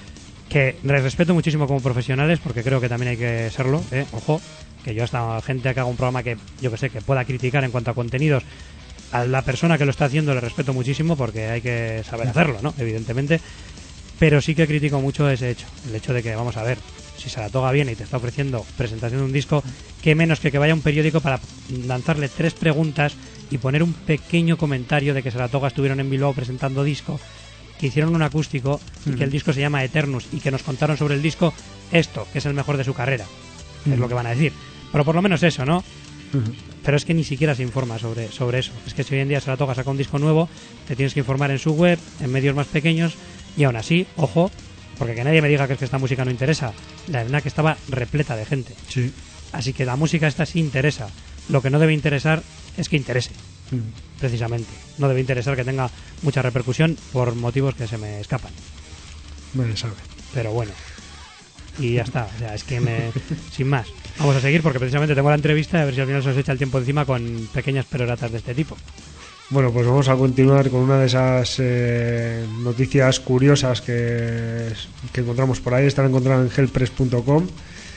que les respeto muchísimo como profesionales, porque creo que también hay que serlo, ¿eh? Ojo, que yo hasta gente que haga un programa que, yo que sé, que pueda criticar en cuanto a contenidos, a la persona que lo está haciendo le respeto muchísimo, porque hay que saber hacerlo, ¿no? Evidentemente, pero sí que critico mucho ese hecho, el hecho de que, vamos a ver, si Saratoga viene y te está ofreciendo presentación de un disco, qué menos que que vaya a un periódico para lanzarle tres preguntas y poner un pequeño comentario de que Saratoga estuvieron en Bilbao presentando disco, que hicieron un acústico y mm. que el disco se llama Eternus y que nos contaron sobre el disco esto, que es el mejor de su carrera. Mm. Es lo que van a decir. Pero por lo menos eso, ¿no? Mm. Pero es que ni siquiera se informa sobre, sobre eso. Es que si hoy en día Saratoga saca un disco nuevo, te tienes que informar en su web, en medios más pequeños, y aún así, ojo, porque que nadie me diga que es que esta música no interesa. La verdad que estaba repleta de gente. Sí. Así que la música esta sí interesa. Lo que no debe interesar es que interese. Mm. Precisamente. No debe interesar que tenga mucha repercusión por motivos que se me escapan. Nadie sabe. Pero bueno. Y ya está. O sea, es que me... sin más. Vamos a seguir porque precisamente tengo la entrevista, a ver si al final se os echa el tiempo encima con pequeñas peroratas de este tipo. Bueno, pues vamos a continuar con una de esas eh, noticias curiosas que, que encontramos por ahí. Están encontradas en hellpress punto com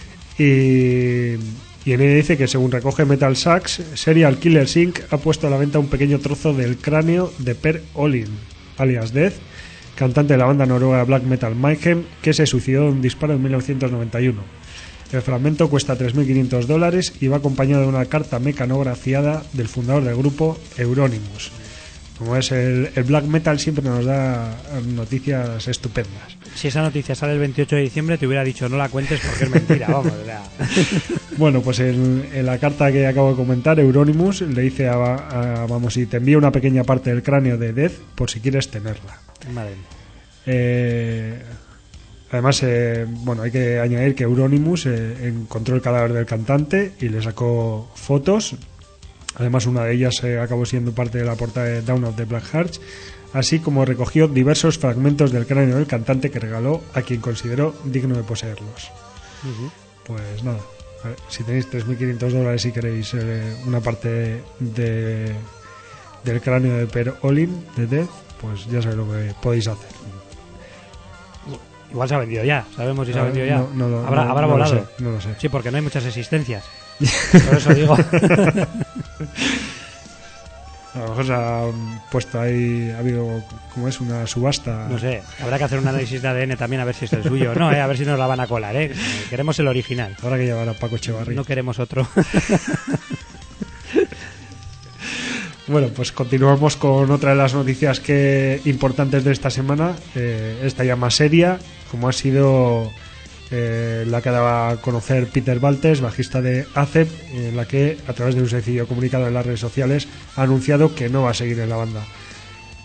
y, y en ella dice que, según recoge Metal Sax, Serial Killer incorporated ha puesto a la venta un pequeño trozo del cráneo de Per Olin, alias Death, cantante de la banda noruega Black Metal Mayhem, que se suicidó de un disparo en mil novecientos noventa y uno. El fragmento cuesta tres mil quinientos dólares y va acompañado de una carta mecanografiada del fundador del grupo, Euronymous. Como es el, el black metal, siempre nos da noticias estupendas. Si esa noticia sale el veintiocho de diciembre, te hubiera dicho no la cuentes porque es mentira, vamos. O sea. Bueno, pues en, en la carta que acabo de comentar, Euronymous le dice a, a vamos, y te envío una pequeña parte del cráneo de Death por si quieres tenerla. Madre mía. Eh... Además, eh, bueno, hay que añadir que Euronymous eh, encontró el cadáver del cantante y le sacó fotos. Además, una de ellas eh, acabó siendo parte de la portada de Dawn of the Black Hearts, así como recogió diversos fragmentos del cráneo del cantante que regaló a quien consideró digno de poseerlos. Uh-huh. Pues nada, a ver, si tenéis tres mil quinientos dólares y queréis eh, una parte de, del cráneo de Per Olin, de Death, pues ya sabéis lo que podéis hacer. Igual se ha vendido ya, sabemos si se ha vendido ya. No, no, no, habrá no, habrá no volado. Lo sé, no lo sé. Sí, porque no hay muchas existencias. Por eso digo. A lo mejor se ha puesto ahí, ha habido, ¿cómo es? Una subasta. No sé, habrá que hacer un análisis de A D N también a ver si es el suyo o no, ¿eh? A ver si nos la van a colar, ¿eh? Queremos el original. Habrá que llevar a Paco Echevarría. No queremos otro. Bueno, pues continuamos con otra de las noticias que importantes de esta semana. Eh, esta ya más seria, como ha sido eh, la que daba a conocer Peter Baltes, bajista de Acep, en la que, a través de un sencillo comunicado en las redes sociales, ha anunciado que no va a seguir en la banda.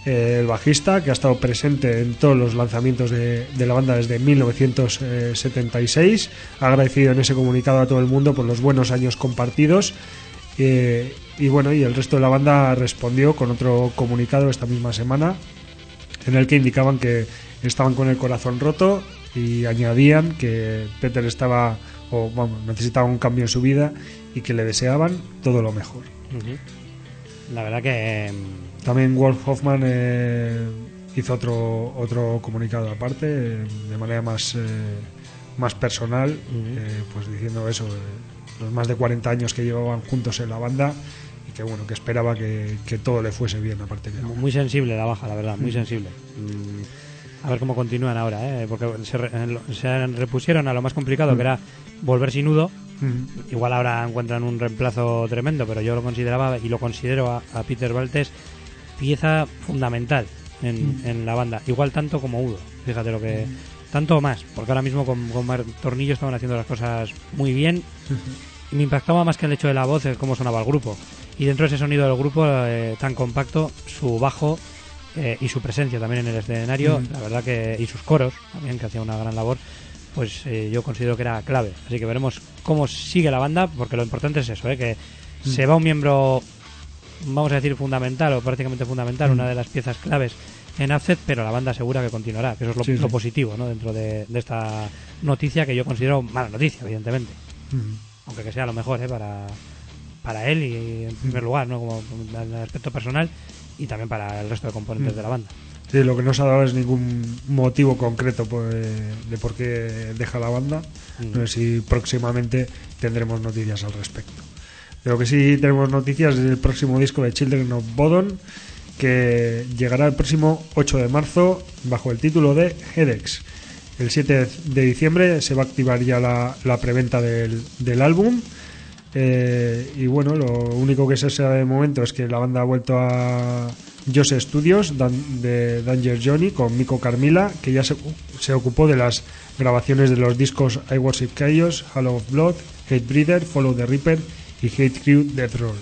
eh, el bajista, que ha estado presente en todos los lanzamientos de, de la banda desde mil novecientos setenta y seis. Ha agradecido en ese comunicado a todo el mundo por los buenos años compartidos. Eh, y bueno, y el resto de la banda respondió con otro comunicado esta misma semana, en el que indicaban que estaban con el corazón roto y añadían que Peter estaba, o vamos, necesitaba un cambio en su vida y que le deseaban todo lo mejor. Uh-huh. La verdad que también Wolf Hoffman eh, hizo otro otro comunicado aparte, eh, de manera más eh, más personal, uh-huh. eh, pues diciendo eso, eh, los más de cuarenta años que llevaban juntos en la banda, y que bueno, que esperaba que, que todo le fuese bien aparte de ahora. Muy sensible la baja, la verdad, muy uh-huh. sensible. Mm, a ver cómo continúan ahora, ¿eh? Porque se, re, se repusieron a lo más complicado, uh-huh. que era volver sin Udo. Uh-huh. Igual ahora encuentran un reemplazo tremendo, pero yo lo consideraba y lo considero a, a Peter Baltes pieza fundamental en, uh-huh. en la banda, igual tanto como Udo, fíjate lo que uh-huh. tanto o más, porque ahora mismo con, con Mar Tornillo estaban haciendo las cosas muy bien, uh-huh. y me impactaba más que el hecho de la voz es cómo sonaba el grupo, y dentro de ese sonido del grupo eh, tan compacto, su bajo eh, y su presencia también en el escenario, uh-huh. la verdad que, y sus coros también, que hacía una gran labor, pues eh, yo considero que era clave. Así que veremos cómo sigue la banda, porque lo importante es eso, ¿eh? que mm. se va un miembro, vamos a decir, fundamental o prácticamente fundamental, mm. una de las piezas claves en Absent, pero la banda asegura que continuará, que eso es lo, sí, lo sí. positivo, ¿no? Dentro de, de esta noticia, que yo considero mala noticia, evidentemente, mm. aunque que sea lo mejor, ¿eh? para, para él y en primer mm. lugar, ¿no? Como en el aspecto personal, y también para el resto de componentes mm. de la banda. Sí, lo que no se ha dado es ningún motivo concreto por, eh, de por qué deja la banda. Mm. No sé si próximamente tendremos noticias al respecto. De lo que sí tenemos noticias es el próximo disco de Children of Bodom, que llegará el próximo ocho de marzo bajo el título de Headaches. El siete de diciembre se va a activar ya la, la preventa del, del álbum. Eh, y bueno, lo único que se sabe de momento es que la banda ha vuelto a Jose Studios Dan, de Danger Johnny con Miko Carmila, que ya se, se ocupó de las grabaciones de los discos I Worship Chaos, Hall of Blood, Hate Breeder, Follow the Reaper y Hate Crew Death Roll.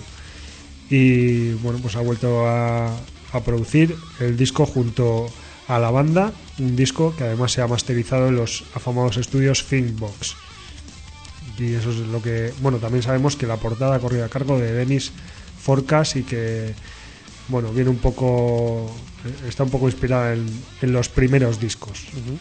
Y bueno, pues ha vuelto a, a producir el disco junto a la banda, un disco que además se ha masterizado en los afamados estudios Thinkbox. Y eso es lo que... Bueno, también sabemos que la portada ha corrido a cargo de Dennis Forkas y que, bueno, viene un poco... Está un poco inspirada en, en los primeros discos. Uh-huh.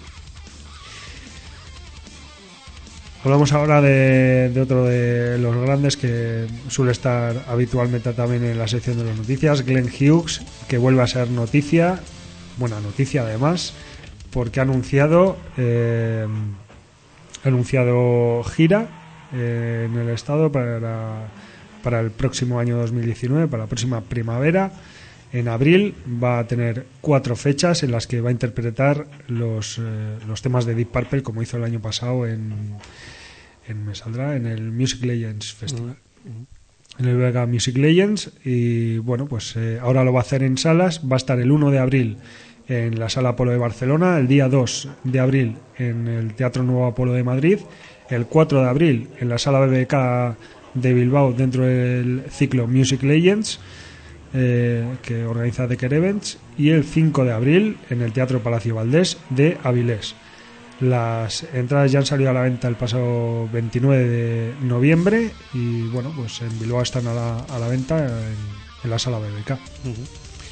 Hablamos ahora de, de otro de los grandes que suele estar habitualmente también en la sección de las noticias, Glenn Hughes, que vuelve a ser noticia, buena noticia además, porque ha anunciado, eh, ha anunciado gira eh, en el estado para, para el próximo año dos mil diecinueve, para la próxima primavera. En abril va a tener cuatro fechas en las que va a interpretar los, eh, los temas de Deep Purple, como hizo el año pasado en, en me saldrá en el Music Legends Festival, uh-huh. en el Vega Music Legends. Y bueno, pues eh, ahora lo va a hacer en salas. Va a estar el uno de abril en la Sala Apolo de Barcelona, el día dos de abril en el Teatro Nuevo Apolo de Madrid, el cuatro de abril en la Sala B B K de Bilbao dentro del ciclo Music Legends, Eh, que organiza The Care Events, y el cinco de abril en el Teatro Palacio Valdés de Avilés. Las entradas ya han salido a la venta el pasado veintinueve de noviembre y bueno, pues en Bilbao están a la, a la venta en, en la sala B B K. Uh-huh.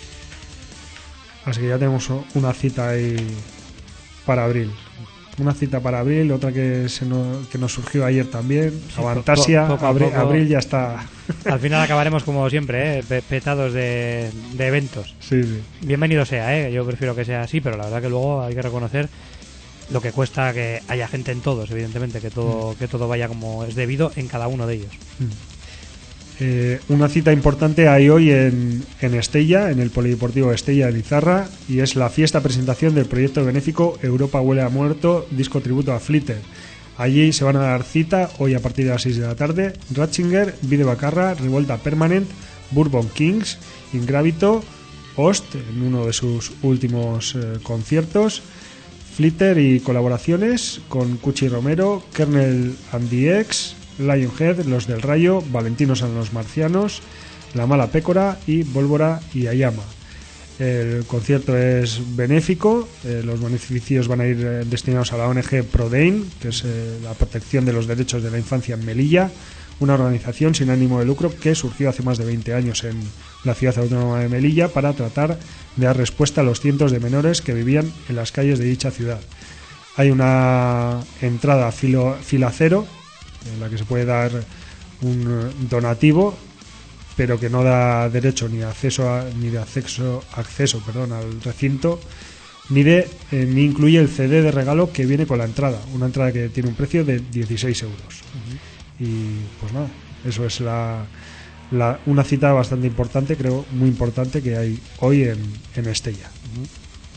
Así que ya tenemos una cita ahí para abril. Una cita para abril, otra que se nos, que nos surgió ayer también, sí, Avantasia, po- poco, abril, poco. abril ya está. Al final acabaremos como siempre, ¿eh? petados de, de eventos. Sí, sí. Bienvenido sea, ¿eh? Yo prefiero que sea así, pero la verdad que luego hay que reconocer lo que cuesta que haya gente en todos, evidentemente, que todo, mm. que todo vaya como es debido en cada uno de ellos. Mm. Eh, una cita importante hay hoy en, en Estella, en el Polideportivo Estella de Lizarra, y es la fiesta presentación del proyecto benéfico Europa Huele a Muerto, disco tributo a Flitter. Allí se van a dar cita hoy a partir de las seis de la tarde Ratzinger, Vide Bacarra, Revolta Permanent, Bourbon Kings, Ingravito, Ost en uno de sus últimos eh, conciertos, Flitter y colaboraciones con Cuchi Romero, Kernel and the X, Lionhead, Los del Rayo, Valentinos and los Marcianos, La Mala Pécora y Volvora y Ayama. El concierto es benéfico, eh, los beneficios van a ir eh, destinados a la O N G Prodein, que es eh, la protección de los derechos de la infancia en Melilla, una organización sin ánimo de lucro que surgió hace más de veinte años en la ciudad autónoma de Melilla para tratar de dar respuesta a los cientos de menores que vivían en las calles de dicha ciudad. Hay una entrada filo, fila cero, en la que se puede dar un donativo, pero que no da derecho ni acceso a, ni de acceso acceso perdón al recinto, ni de eh, ni incluye el C D de regalo que viene con la entrada, una entrada que tiene un precio de dieciséis euros. Uh-huh. Y pues nada, eso es la, la una cita bastante importante, creo muy importante, que hay hoy en, en Estella. Uh-huh.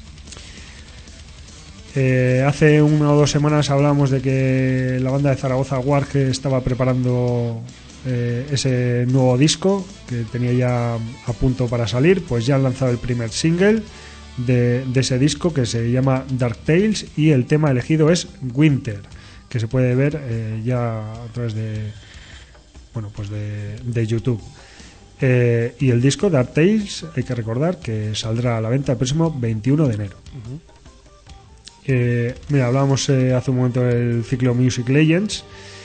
Eh, hace una o dos semanas hablábamos de que la banda de Zaragoza Warge estaba preparando Eh, ese nuevo disco que tenía ya a punto para salir. Pues ya han lanzado el primer single de, de ese disco, que se llama Dark Tales, y el tema elegido es Winter, que se puede ver eh, ya a través de bueno pues de, de YouTube. Eh, y el disco Dark Tales, hay que recordar que saldrá a la venta el próximo veintiuno de enero. Uh-huh. eh, mira, hablábamos eh, hace un momento del ciclo Music Legends,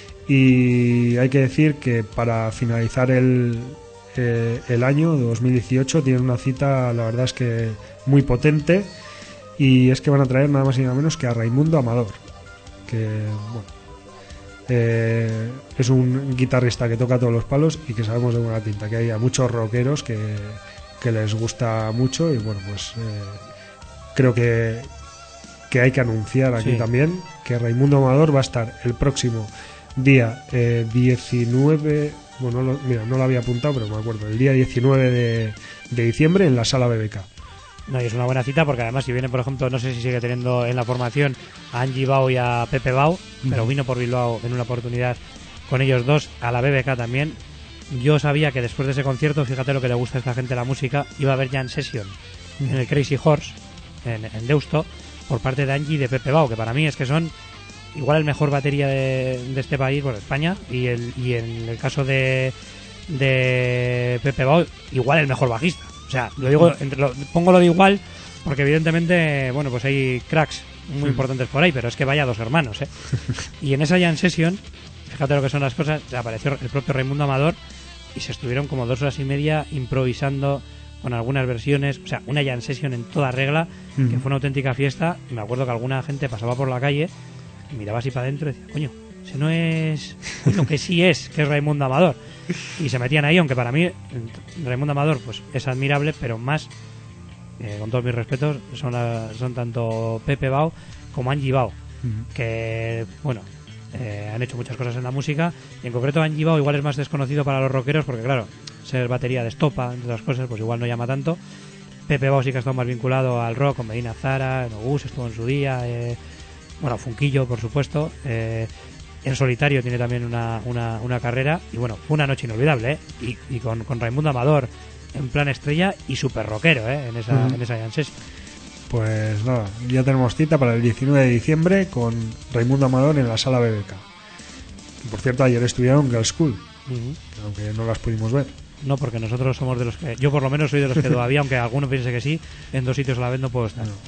y hay que decir que para finalizar el, eh, el año dos mil dieciocho tienen una cita, la verdad es que muy potente, y es que van a traer nada más y nada menos que a Raimundo Amador, que bueno, eh, es un guitarrista que toca todos los palos y que sabemos de buena tinta, que hay a muchos rockeros que, que les gusta mucho, y bueno, pues eh, creo que, que hay que anunciar aquí sí. también que Raimundo Amador va a estar el próximo día eh, diecinueve, bueno, no, mira, no lo había apuntado, pero me acuerdo, el día diecinueve de, de diciembre en la Sala B B K. No, y es una buena cita porque además si viene, por ejemplo, no sé si sigue teniendo en la formación a Angie Bau y a Pepe Bau, mm. pero vino por Bilbao en una oportunidad con ellos dos a la B B K también. Yo sabía que después de ese concierto, fíjate lo que le gusta a esta gente la música, iba a haber Jam Session mm. en el Crazy Horse, en, en Deusto, por parte de Angie y de Pepe Bau, que para mí es que son igual el mejor batería de, de este país, bueno, España, y el y en el caso de de Pepe Bau, igual el mejor bajista. O sea, lo digo, entre lo, pongo lo de igual porque evidentemente, bueno, pues hay cracks muy importantes por ahí, pero es que vaya dos hermanos, ¿eh? Y en esa jam session, fíjate lo que son las cosas, apareció el propio Raimundo Amador y se estuvieron como dos horas y media improvisando con algunas versiones, o sea, una jam session en toda regla, mm. que fue una auténtica fiesta. Me acuerdo que alguna gente pasaba por la calle, miraba así para adentro y decía, coño, ese no es... Bueno, que sí es, que es Raimundo Amador. Y se metían ahí, aunque para mí Raimundo Amador pues es admirable, pero más, eh, con todos mis respetos, son, la, son tanto Pepe Bau como Angie Bau, uh-huh. que, bueno, eh, han hecho muchas cosas en la música, y en concreto Angie Bau igual es más desconocido para los rockeros, porque claro, ser batería de estopa, entre otras cosas, pues igual no llama tanto. Pepe Bau sí que ha estado más vinculado al rock, con Medina Zara, en Obús estuvo en su día... Eh, bueno, Funquillo, por supuesto, eh, en solitario tiene también una, una, una carrera, y bueno, fue una noche inolvidable, ¿eh? y, y con, con Raimundo Amador en plan estrella y súper rockero, ¿eh? en esa, uh-huh. en esa jam session. Pues nada, ya tenemos cita para el diecinueve de diciembre con Raimundo Amador en la Sala B B K. Por cierto, ayer estuvieron Girls School, uh-huh. aunque no las pudimos ver. No, porque nosotros somos de los que, yo por lo menos soy de los que todavía, aunque alguno piense que sí, en dos sitios a la vez no puedo estar. No.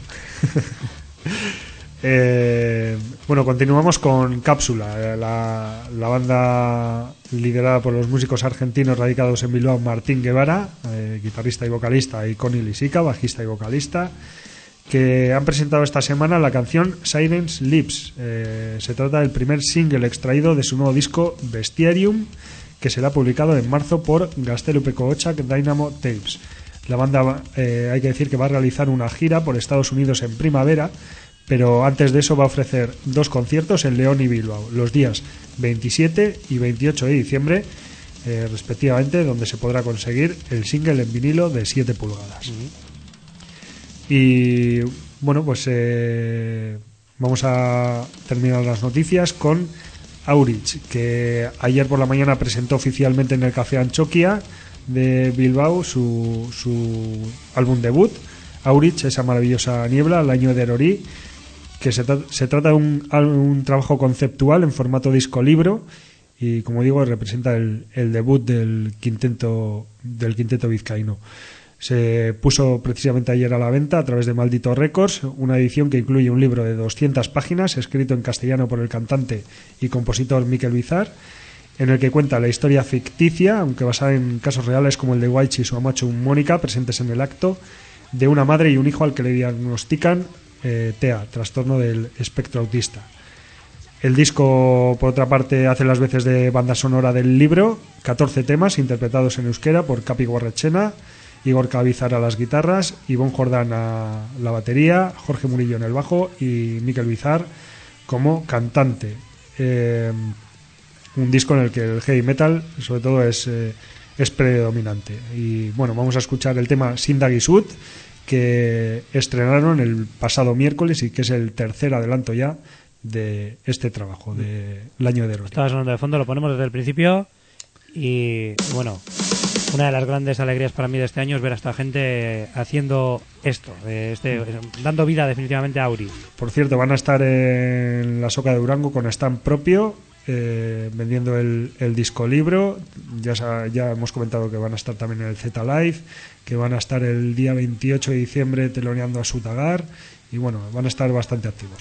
Eh, bueno, continuamos con Cápsula, la, la banda liderada por los músicos argentinos radicados en Bilbao, Martín Guevara, eh, guitarrista y vocalista, y Connie Lisica, bajista y vocalista, que han presentado esta semana la canción Silence Lips. Eh, se trata del primer single extraído de su nuevo disco Bestiarium, que será publicado en marzo por Gaztelupeco Ochak Dynamo Tapes. La banda, eh, hay que decir que va a realizar una gira por Estados Unidos en primavera, pero antes de eso va a ofrecer dos conciertos en León y Bilbao, los días veintisiete y veintiocho de diciembre, eh, respectivamente, donde se podrá conseguir el single en vinilo de siete pulgadas. Uh-huh. Y bueno, pues eh, vamos a terminar las noticias con Aurich, que ayer por la mañana presentó oficialmente en el Café Anchoquia de Bilbao su, su álbum debut, Aurich, esa maravillosa niebla, el año de Erorí, que se, tra- se trata de un, un trabajo conceptual en formato disco-libro, y como digo, representa el, el debut del quinteto del quinteto vizcaíno. Se puso precisamente ayer a la venta a través de Maldito Records, una edición que incluye un libro de doscientas páginas escrito en castellano por el cantante y compositor Miquel Bizar, en el que cuenta la historia ficticia, aunque basada en casos reales como el de Waichi y su amacho Mónica, presentes en el acto, de una madre y un hijo al que le diagnostican eh, T E A, trastorno del espectro autista. El disco, por otra parte, hace las veces de banda sonora del libro, catorce temas interpretados en euskera por Capi Guarrechena, Igor Bizar a las guitarras, Ivonne Jordán a la batería, Jorge Murillo en el bajo y Miquel Bizar como cantante. Eh, un disco en el que el heavy metal, sobre todo, es, eh, es predominante. Y bueno, vamos a escuchar el tema Sindagisut, que estrenaron el pasado miércoles y que es el tercer adelanto ya de este trabajo, del año de Erótica. Estaba sonando de fondo, lo ponemos desde el principio y bueno, una de las grandes alegrías para mí de este año es ver a esta gente haciendo esto, este, dando vida definitivamente a Auri. Por cierto, van a estar en la Soca de Durango con stand propio, eh, vendiendo el, el disco libro. Ya, ya hemos comentado que van a estar también en el Z Live, que van a estar el día veintiocho de diciembre teloneando a Sutagar y bueno, van a estar bastante activos.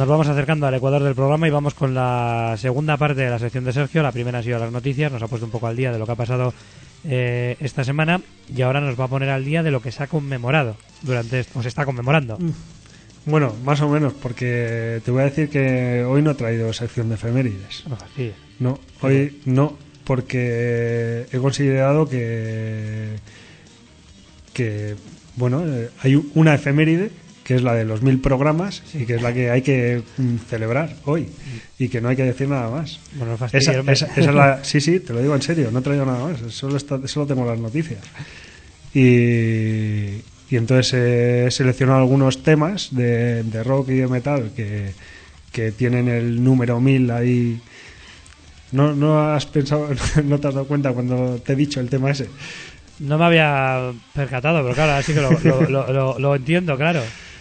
nos vamos acercando al ecuador del programa y vamos con la segunda parte de la sección de Sergio. La primera ha sido las noticias, nos ha puesto un poco al día de lo que ha pasado eh, esta semana y ahora nos va a poner al día de lo que se ha conmemorado durante esto, o se está conmemorando. Bueno, más o menos, porque te voy a decir que hoy no he traído sección de efemérides. No, sí. No, hoy no, porque he considerado que, que bueno, eh, hay una efeméride que es la de los mil programas y que es la que hay que mm, celebrar hoy y que no hay que decir nada más. Bueno, no fastidies, esa, hombre. esa, esa es la, sí, sí, te lo digo en serio, no he traído nada más, solo, está, solo tengo las noticias. Y, y entonces he seleccionado algunos temas de, de rock y de metal que, que tienen el número mil ahí. ¿No, no has pensado, no te has dado cuenta cuando te he dicho el tema ese? No me había percatado, pero claro, así que lo, lo, lo, lo, lo entiendo, claro.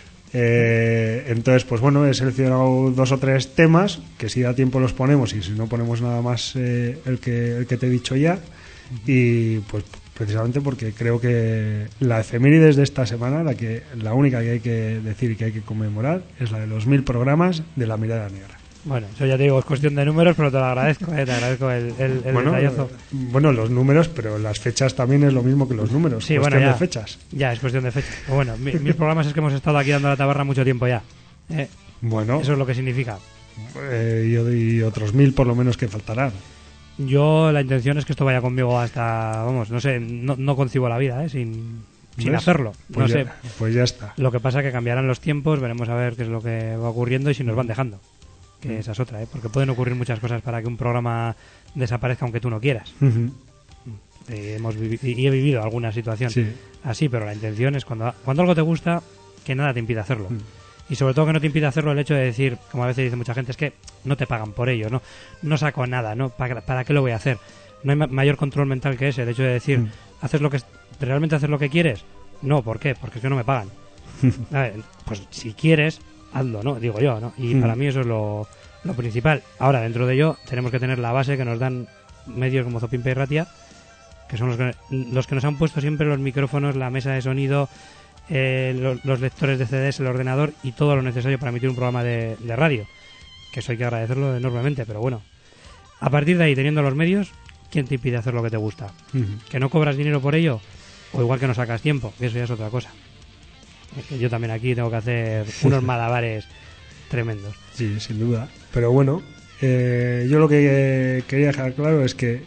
Eh, entonces, pues bueno, he seleccionado dos o tres temas que si da tiempo los ponemos y si no ponemos nada más eh, el que el que te he dicho ya. Y pues precisamente porque creo que la efemérides de esta semana, la que la única que hay que decir y que hay que conmemorar es la de los mil programas de La Mirada Negra. Bueno, eso ya te digo, es cuestión de números, pero te lo agradezco, ¿eh? Te agradezco el, el, el bueno, detallazo. Bueno, los números, pero las fechas también es lo mismo que los números. Sí, cuestión bueno, ya, de fechas. Ya, es cuestión de fechas. Pero bueno, mi, mis programas es que hemos estado aquí dando la tabarra mucho tiempo ya. ¿eh? Bueno. Eso es lo que significa. Eh, y, y otros mil por lo menos que faltarán. Yo, la intención es que esto vaya conmigo hasta, vamos, no sé, no, no concibo la vida, ¿eh? Sin, sin ¿Ves? hacerlo. Pues no ya, sé. Pues ya está. Lo que pasa es que cambiarán los tiempos, veremos a ver qué es lo que va ocurriendo y si nos van dejando. Que esa es otra, ¿eh? Porque pueden ocurrir muchas cosas para que un programa desaparezca aunque tú no quieras. Uh-huh. Eh, hemos vivi- y he vivido alguna situación Sí. así, pero la intención es cuando, cuando algo te gusta, que nada te impida hacerlo. Mm. Y sobre todo que no te impida hacerlo el hecho de decir, como a veces dice mucha gente, es que no te pagan por ello, no no saco nada, ¿no? ¿Para, para qué lo voy a hacer? No hay ma- mayor control mental que ese, el hecho de decir, Mm. ¿haces lo que realmente haces lo que quieres? No, ¿por qué? Porque es que no me pagan. A ver, pues si quieres, hazlo, ¿no? Digo yo, ¿no? Y Mm. para mí eso es lo, lo principal. Ahora, dentro de ello, tenemos que tener la base que nos dan medios como Zopimpe y Ratia, que son los que, los que nos han puesto siempre los micrófonos, la mesa de sonido, eh, los, los lectores de C Ds, el ordenador y todo lo necesario para emitir un programa de, de radio. Que eso hay que agradecerlo enormemente, pero bueno. A partir de ahí, teniendo los medios, ¿quién te impide hacer lo que te gusta? Uh-huh. ¿Que no cobras dinero por ello? O igual que no sacas tiempo, que eso ya es otra cosa. Es que yo también aquí tengo que hacer unos malabares tremendos. Sí, sin duda. Pero bueno, eh, yo lo que quería dejar claro es que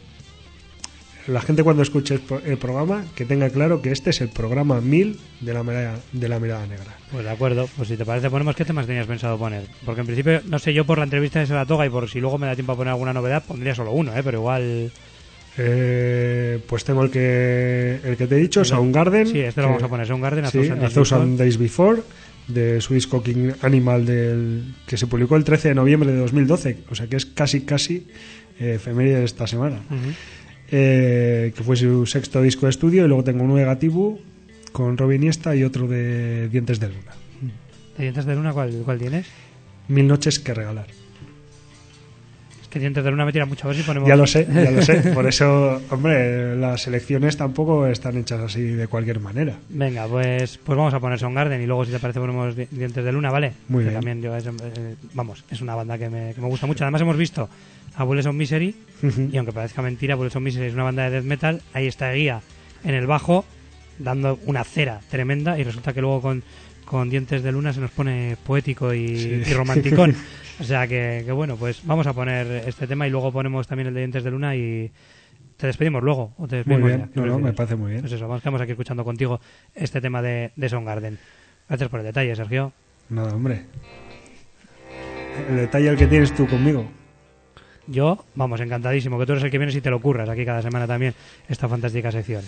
la gente cuando escuche el, pro- el programa, que tenga claro que este es el programa mil de la mirada, de la mirada negra. Pues de acuerdo, pues si te parece ponemos qué temas tenías pensado poner. Porque en principio, no sé, yo por la entrevista de Saratoga y por si luego me da tiempo a poner alguna novedad, pondría solo uno, ¿eh? Pero igual... Eh, pues tengo el que el que te he dicho, Soundgarden. Sí, este lo que- vamos a poner, Soundgarden, A sí, Thousand A Days Thousand Before. Days Before, de Swedish Cooking Animal, del, que se publicó el trece de noviembre de dos mil doce, o sea que es casi, casi eh, efeméride de esta semana. Ujú. Eh, que fue su sexto disco de estudio, y luego tengo un negativo con Robin Iniesta y otro de Dientes de Luna. ¿De Dientes de Luna cuál, cuál tienes? Mil noches que regalar. Es que Dientes de Luna me tira mucho, a ver si ponemos... Ya lo sé, ya lo sé. Por eso, hombre, las selecciones tampoco están hechas así de cualquier manera. Venga, pues pues vamos a poner Soundgarden y luego si te parece ponemos Di- Dientes de Luna, ¿vale? Muy Que bien. también yo, es, eh, vamos, es una banda que me, que me gusta mucho. Además hemos visto a Bullets of Misery y aunque parezca mentira, Bullets of Misery es una banda de death metal. Ahí está Guía en el bajo dando una cera tremenda y resulta que luego con, con Dientes de Luna se nos pone poético y, Sí. y romanticón. O sea que, que bueno, pues vamos a poner este tema y luego ponemos también el de Dientes de Luna y te despedimos luego. ¿O te Muy despedimos bien, ya? ¿Qué no, no, me prefieres? parece muy bien. Pues eso, vamos, quedamos aquí escuchando contigo este tema de, de Soundgarden. Gracias por el detalle, Sergio. Nada, hombre. El detalle el que tienes tú conmigo. Yo, vamos, encantadísimo, que tú eres el que vienes y te lo curras aquí cada semana también, esta fantástica sección.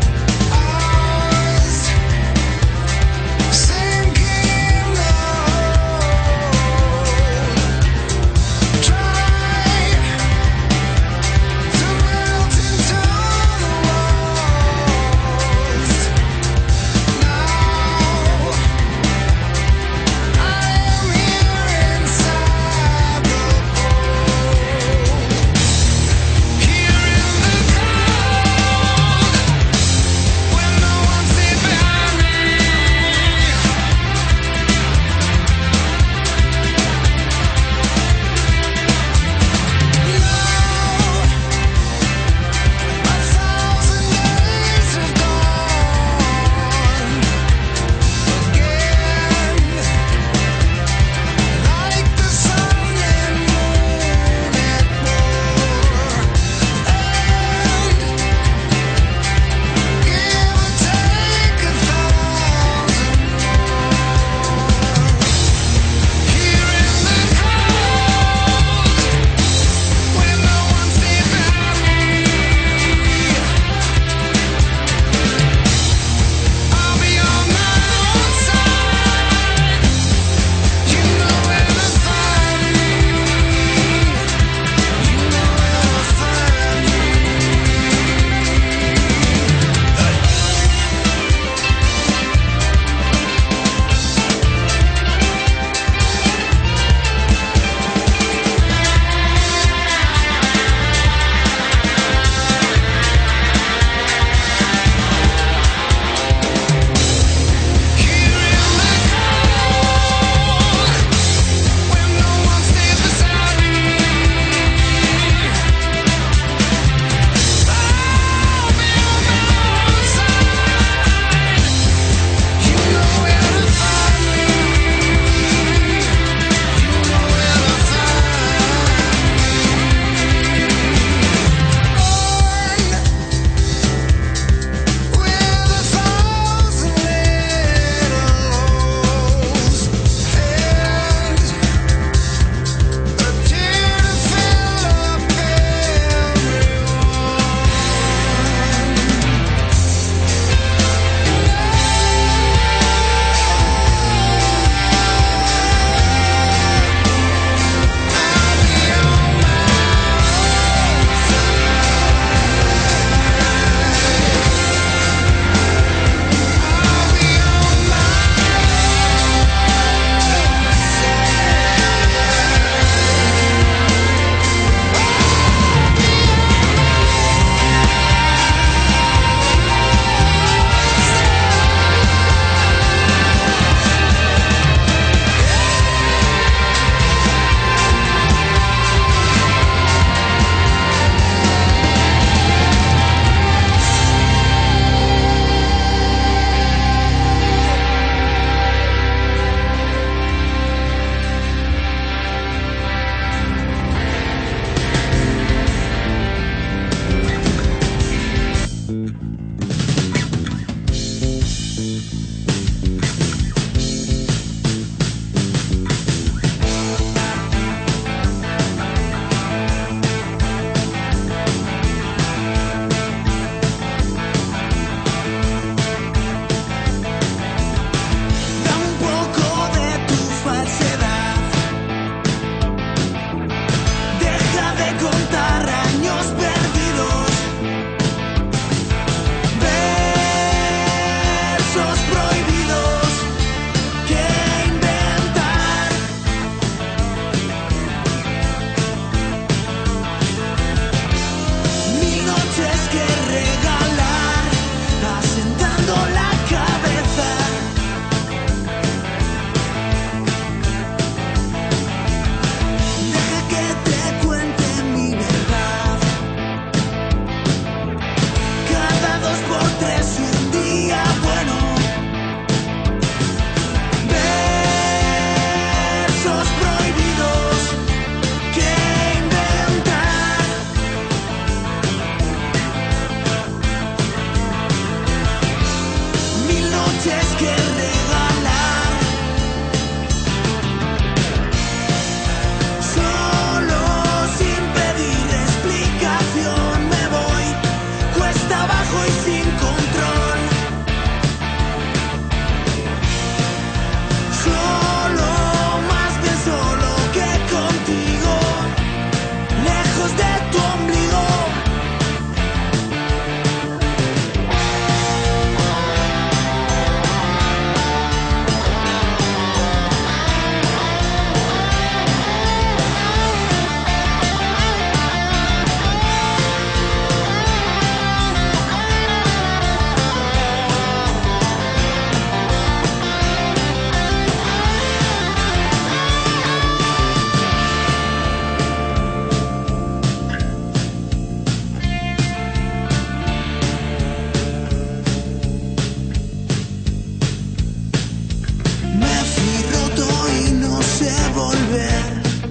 Sinking low. versos prohibidos que inventar. Mil noches que regalar, asentando la cabeza. Deja que te cuente mi verdad. Cada dos por tres un día bueno. Versos prohibidos que inventar. Mil noches que regalar. Solo sin pedir explicación me voy cuesta abajo y sin control. Solo, más bien solo que contigo, lejos de tu ombligo. Me fui roto y no sé volver.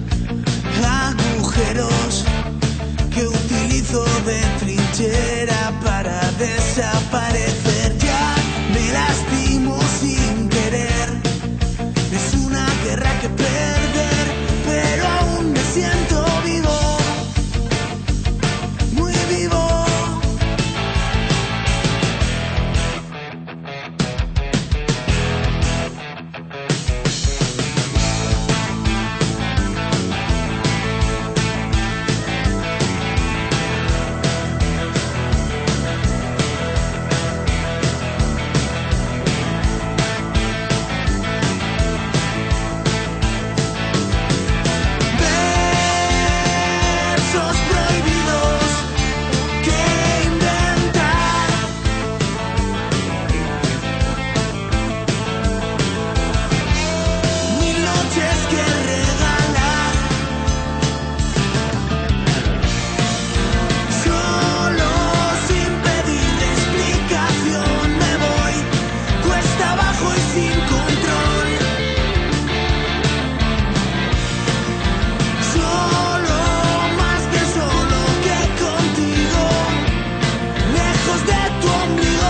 Agujeros que utilizo de trinchera para desaparecer. Ya me lastimo sin querer. Es una guerra que perder, pero aún me siento vivo, muy vivo. Versos prohibidos que inventar. Mil noches que regalar. Solo sin pedir explicación me voy cuesta abajo y sin control. Solo, más que solo que contigo, lejos de tu ombligo.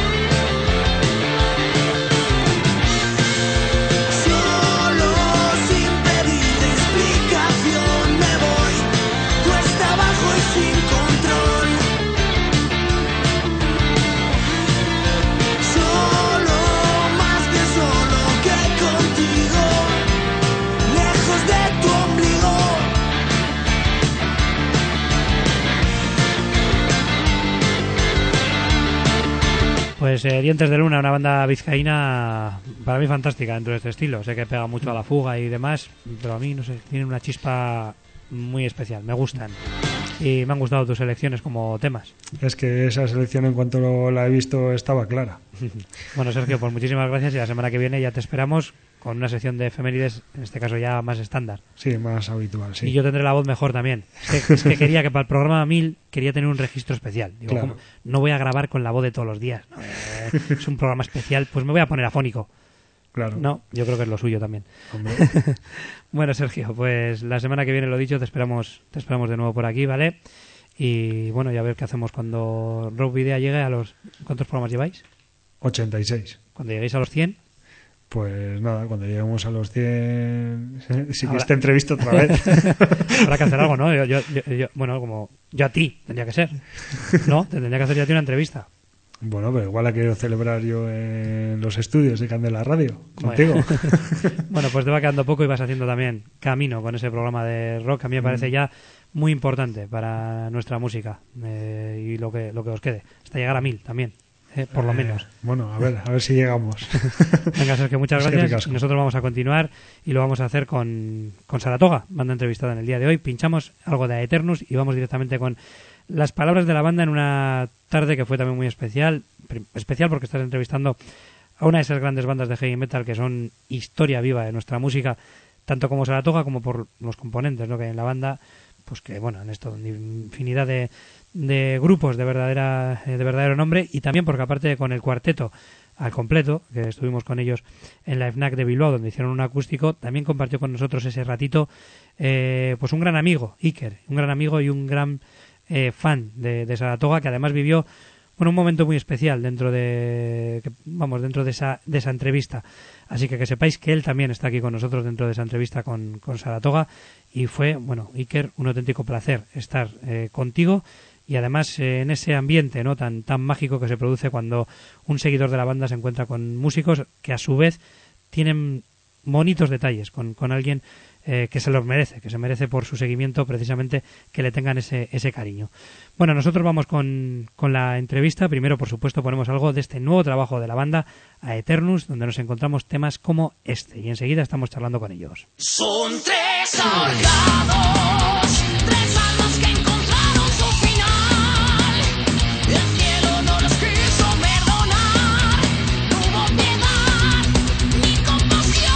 Solo, sin pedir explicación me voy cuesta abajo y sin control. Solo, más que solo que contigo, lejos de tu ombligo. Pues eh, Dientes de Luna, una banda vizcaína para mí fantástica dentro de este estilo. Sé que pega mucho a la fuga y demás, pero a mí, no sé, tienen una chispa muy especial. Me gustan. Y me han gustado tus elecciones como temas. Es que esa selección, en cuanto la he visto, estaba clara. Bueno, Sergio, pues muchísimas gracias y la semana que viene ya te esperamos con una sección de efemérides, en este caso ya más estándar. Sí, más habitual, sí. Y yo tendré la voz mejor también. Es que, es que quería que para el programa mil quería tener un registro especial. Digo, Claro. ¿cómo? No voy a grabar con la voz de todos los días. No, eh, es un programa especial, pues me voy a poner afónico. Claro. No, yo creo que es lo suyo también. Hombre. Bueno, Sergio, pues la semana que viene, lo dicho, te esperamos, te esperamos de nuevo por aquí, ¿vale? Y bueno, ya ver qué hacemos cuando Rock Video llegue a los... ¿Cuántos programas lleváis? ochenta y seis. Cuando lleguéis a los cien. Pues nada, cuando lleguemos a los cien, sí que Ahora- esta entrevista otra vez. Habrá que hacer algo, ¿no? Yo, yo, yo- yo- bueno, como yo a ti tendría que ser, ¿no? Te tendría que hacer yo a ti una entrevista. Bueno, pero igual la quiero celebrar yo en los estudios de Candela Radio, contigo. Bueno. Bueno, pues te va quedando poco y vas haciendo también camino con ese programa de rock. A mí me parece ya muy importante para nuestra música, eh, y lo que lo que os quede, hasta llegar a mil también. eh, por lo menos. Eh, bueno, a ver, a ver si llegamos. Venga, Sergio, muchas Es que gracias. ricasco. Nosotros vamos a continuar y lo vamos a hacer con, con Saratoga, banda entrevistada en el día de hoy. Pinchamos algo de Aeternus y vamos directamente con las palabras de la banda en una tarde que fue también muy especial. Especial porque estás entrevistando a una de esas grandes bandas de heavy metal que son historia viva de nuestra música, tanto como Saratoga como por los componentes, ¿no?, que hay en la banda, pues que bueno, en esto infinidad de, de grupos de verdadera de verdadero nombre, y también porque aparte con el cuarteto al completo, que estuvimos con ellos en la FNAC de Bilbao, donde hicieron un acústico, también compartió con nosotros ese ratito eh, pues un gran amigo, Iker, un gran amigo y un gran eh, fan de, de Saratoga, que además vivió bueno, un momento muy especial dentro de que, vamos dentro de esa de esa entrevista. Así que que sepáis que él también está aquí con nosotros dentro de esa entrevista con, con Saratoga, y fue, bueno, Iker, un auténtico placer estar eh, contigo, y además eh, en ese ambiente, ¿no?, tan tan mágico que se produce cuando un seguidor de la banda se encuentra con músicos que a su vez tienen bonitos detalles con, con alguien eh, que se los merece, que se merece por su seguimiento precisamente que le tengan ese, ese cariño. Bueno, nosotros vamos con, con la entrevista. Primero, por supuesto, ponemos algo de este nuevo trabajo de la banda, Aeternus, donde nos encontramos temas como este, y enseguida estamos charlando con ellos. Son tres ahorcados, tres bandos que encontraron su final. El cielo no los quiso perdonar, no hubo piedad ni compasión.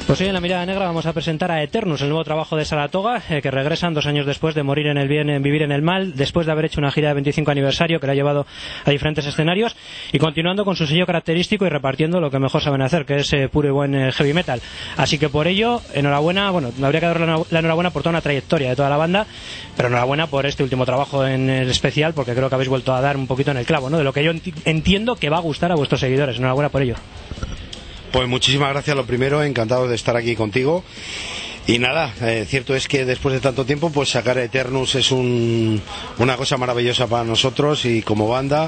Pues hoy en La Mirada Negra vamos a presentar a Eternus, el nuevo trabajo de Saratoga, eh, que regresan dos años después de morir en el bien, en vivir en el mal, después de haber hecho una gira de veinticinco aniversario que le ha llevado a diferentes escenarios, y continuando con su sello característico y repartiendo lo que mejor saben hacer, que es eh, puro y buen eh, heavy metal. Así que por ello, enhorabuena, bueno, me habría que dar la, la enhorabuena por toda una trayectoria de toda la banda, pero enhorabuena por este último trabajo en el especial, porque creo que habéis vuelto a dar un poquito en el clavo, ¿no? De lo que yo enti- entiendo que va a gustar a vuestros seguidores. Enhorabuena por ello. Pues muchísimas gracias, lo primero, encantado de estar aquí contigo. Y nada, eh, cierto es que después de tanto tiempo, pues sacar a Eternus es un, una cosa maravillosa para nosotros y como banda,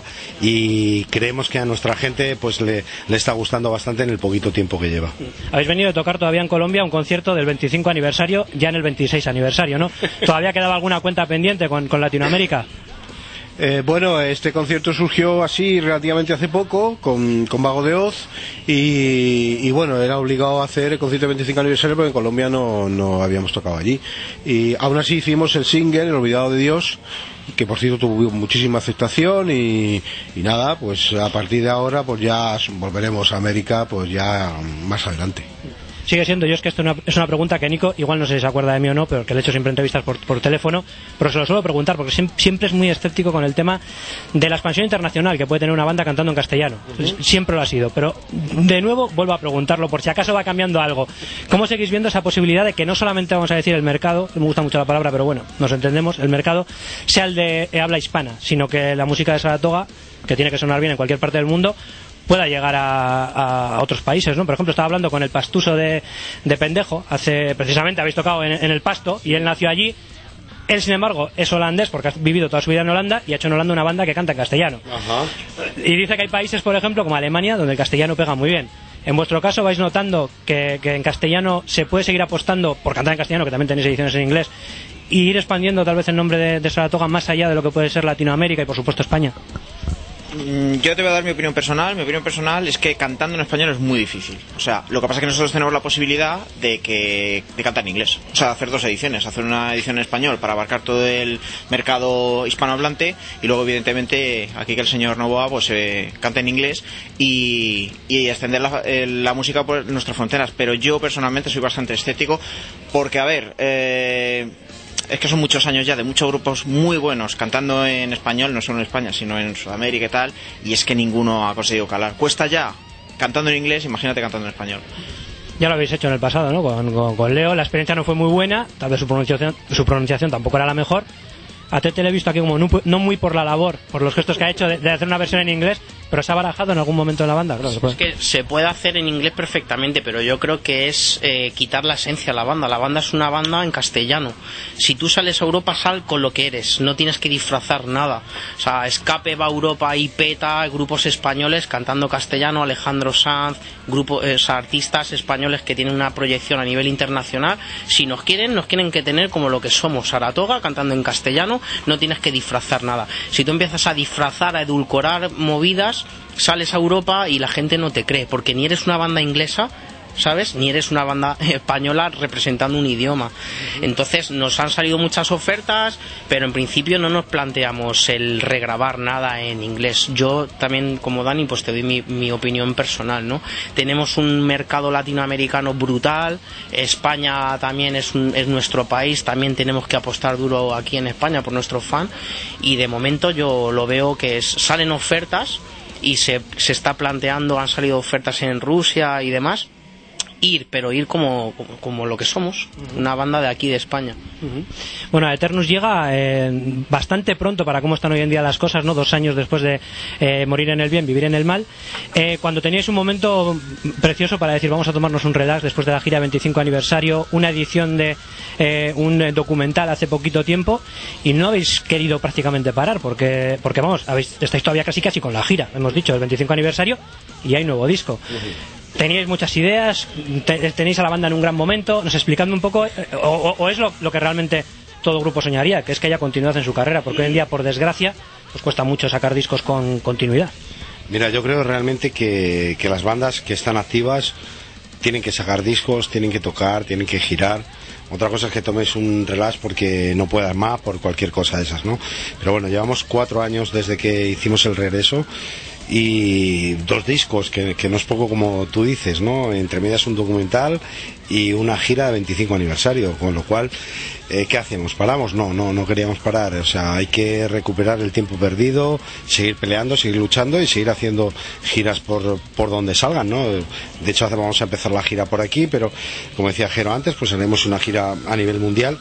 y creemos que a nuestra gente pues le, le está gustando bastante en el poquito tiempo que lleva. Habéis venido a tocar todavía en Colombia un concierto del veinticinco aniversario, ya en el veintiséis aniversario, ¿no? ¿Todavía quedaba alguna cuenta pendiente con, con Latinoamérica? Eh, bueno, este concierto surgió así relativamente hace poco con, con Vago de Oz y, y bueno, era obligado a hacer el concierto de veinticinco aniversario porque en Colombia no, no habíamos tocado allí. Y aún así hicimos el single, El Olvidado de Dios, que por cierto tuvo muchísima aceptación y, y nada, pues a partir de ahora pues ya volveremos a América pues ya más adelante. Sigue siendo, yo es que esto es una, es una pregunta que Nico, igual no sé si se acuerda de mí o no, pero que le he hecho siempre entrevistas por, por teléfono, pero se lo suelo preguntar porque siempre, siempre es muy escéptico con el tema de la expansión internacional que puede tener una banda cantando en castellano. Uh-huh. Siempre lo ha sido, pero de nuevo vuelvo a preguntarlo por si acaso va cambiando algo. ¿Cómo seguís viendo esa posibilidad de que no solamente, vamos a decir, el mercado, me gusta mucho la palabra, pero bueno, nos entendemos, el mercado sea el de habla hispana, sino que la música de Saratoga, que tiene que sonar bien en cualquier parte del mundo, pueda llegar a, a otros países, ¿no? Por ejemplo, estaba hablando con el Pastuso de, de Pendejo, hace precisamente habéis tocado en, en el Pasto y él nació allí. Él, sin embargo, es holandés porque ha vivido toda su vida en Holanda y ha hecho en Holanda una banda que canta en castellano. Ajá. Y dice que hay países, por ejemplo, como Alemania, donde el castellano pega muy bien. En vuestro caso, vais notando que, que en castellano se puede seguir apostando por cantar en castellano, que también tenéis ediciones en inglés, y ir expandiendo tal vez el nombre de, de Saratoga más allá de lo que puede ser Latinoamérica y, por supuesto, España. Yo te voy a dar mi opinión personal. Mi opinión personal es que cantando en español es muy difícil. O sea, lo que pasa es que nosotros tenemos la posibilidad de que de cantar en inglés. O sea, hacer dos ediciones. Hacer una edición en español para abarcar todo el mercado hispanohablante y luego, evidentemente, aquí que el señor Novoa pues eh, canta en inglés y, y extender la, eh, la música por nuestras fronteras. Pero yo personalmente soy bastante escéptico porque, a ver... Eh, es que son muchos años ya de muchos grupos muy buenos cantando en español, no solo en España, sino en Sudamérica y tal, y es que ninguno ha conseguido calar. Cuesta ya cantando en inglés, imagínate cantando en español. Ya lo habéis hecho en el pasado, ¿no? Con, con, con Leo, la experiencia no fue muy buena, tal vez su pronunciación, su pronunciación tampoco era la mejor. A Tete le he visto aquí como no, no muy por la labor, por los gestos que ha hecho de, de hacer una versión en inglés, pero se ha barajado en algún momento de la banda. Creo que puede. Es que se puede hacer en inglés perfectamente, pero yo creo que es eh, quitar la esencia a la banda. La banda es una banda en castellano. Si tú sales a Europa, sal con lo que eres, no tienes que disfrazar nada. O sea, Escape va a Europa y peta, grupos españoles cantando castellano, Alejandro Sanz, grupos, eh, o sea, artistas españoles que tienen una proyección a nivel internacional. Si nos quieren, nos quieren que tener como lo que somos, Saratoga, cantando en castellano, no tienes que disfrazar nada. Si tú empiezas a disfrazar, a edulcorar movidas, sales a Europa y la gente no te cree, porque ni eres una banda inglesa, ¿sabes? Ni eres una banda española representando un idioma. Entonces nos han salido muchas ofertas, pero en principio no nos planteamos el regrabar nada en inglés. Yo también, como Dani, pues te doy mi, mi opinión personal, ¿no? Tenemos un mercado latinoamericano brutal, España también es, un, es nuestro país, también tenemos que apostar duro aquí en España por nuestros fans, y de momento yo lo veo que es, salen ofertas y se, se está planteando, han salido ofertas en Rusia y demás, ir, pero ir como, como, como lo que somos, uh-huh. Una banda de aquí de España. Uh-huh. Bueno, Eternus llega eh, bastante pronto para cómo están hoy en día las cosas, ¿no? Dos años después de eh, morir en el bien, vivir en el mal, eh, cuando teníais un momento precioso para decir vamos a tomarnos un relax después de la gira veinticinco aniversario, una edición de eh, un documental hace poquito tiempo, y no habéis querido prácticamente parar porque, porque vamos, habéis, estáis todavía casi casi con la gira, hemos dicho, el veinticinco aniversario, y hay nuevo disco. Uh-huh. Teníais muchas ideas, te, tenéis a la banda en un gran momento, nos explicando un poco, o, o, o es lo, lo que realmente todo grupo soñaría, que es que haya continuidad en su carrera, porque hoy en día, por desgracia, pues cuesta mucho sacar discos con continuidad. Mira, yo creo realmente que, que las bandas que están activas tienen que sacar discos, tienen que tocar, tienen que girar. Otra cosa es que tomes un relax porque no puedas más por cualquier cosa de esas, ¿no? Pero bueno, llevamos cuatro años desde que hicimos el regreso y dos discos, que, que no es poco como tú dices, ¿no? Entre medias un documental y una gira de veinticinco aniversario, con lo cual, eh, ¿qué hacemos? ¿Paramos? No, no, no queríamos parar, o sea, hay que recuperar el tiempo perdido, seguir peleando, seguir luchando y seguir haciendo giras por, por donde salgan, ¿no? De hecho, vamos a empezar la gira por aquí, pero como decía Jero antes, pues haremos una gira a nivel mundial.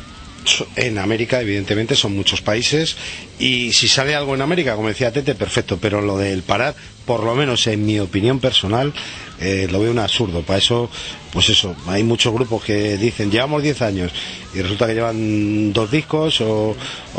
En América, evidentemente, son muchos países, y si sale algo en América, como decía Tete, perfecto, pero lo del parar, por lo menos en mi opinión personal, eh, lo veo un absurdo. Para eso, pues eso, hay muchos grupos que dicen llevamos diez años y resulta que llevan dos discos o,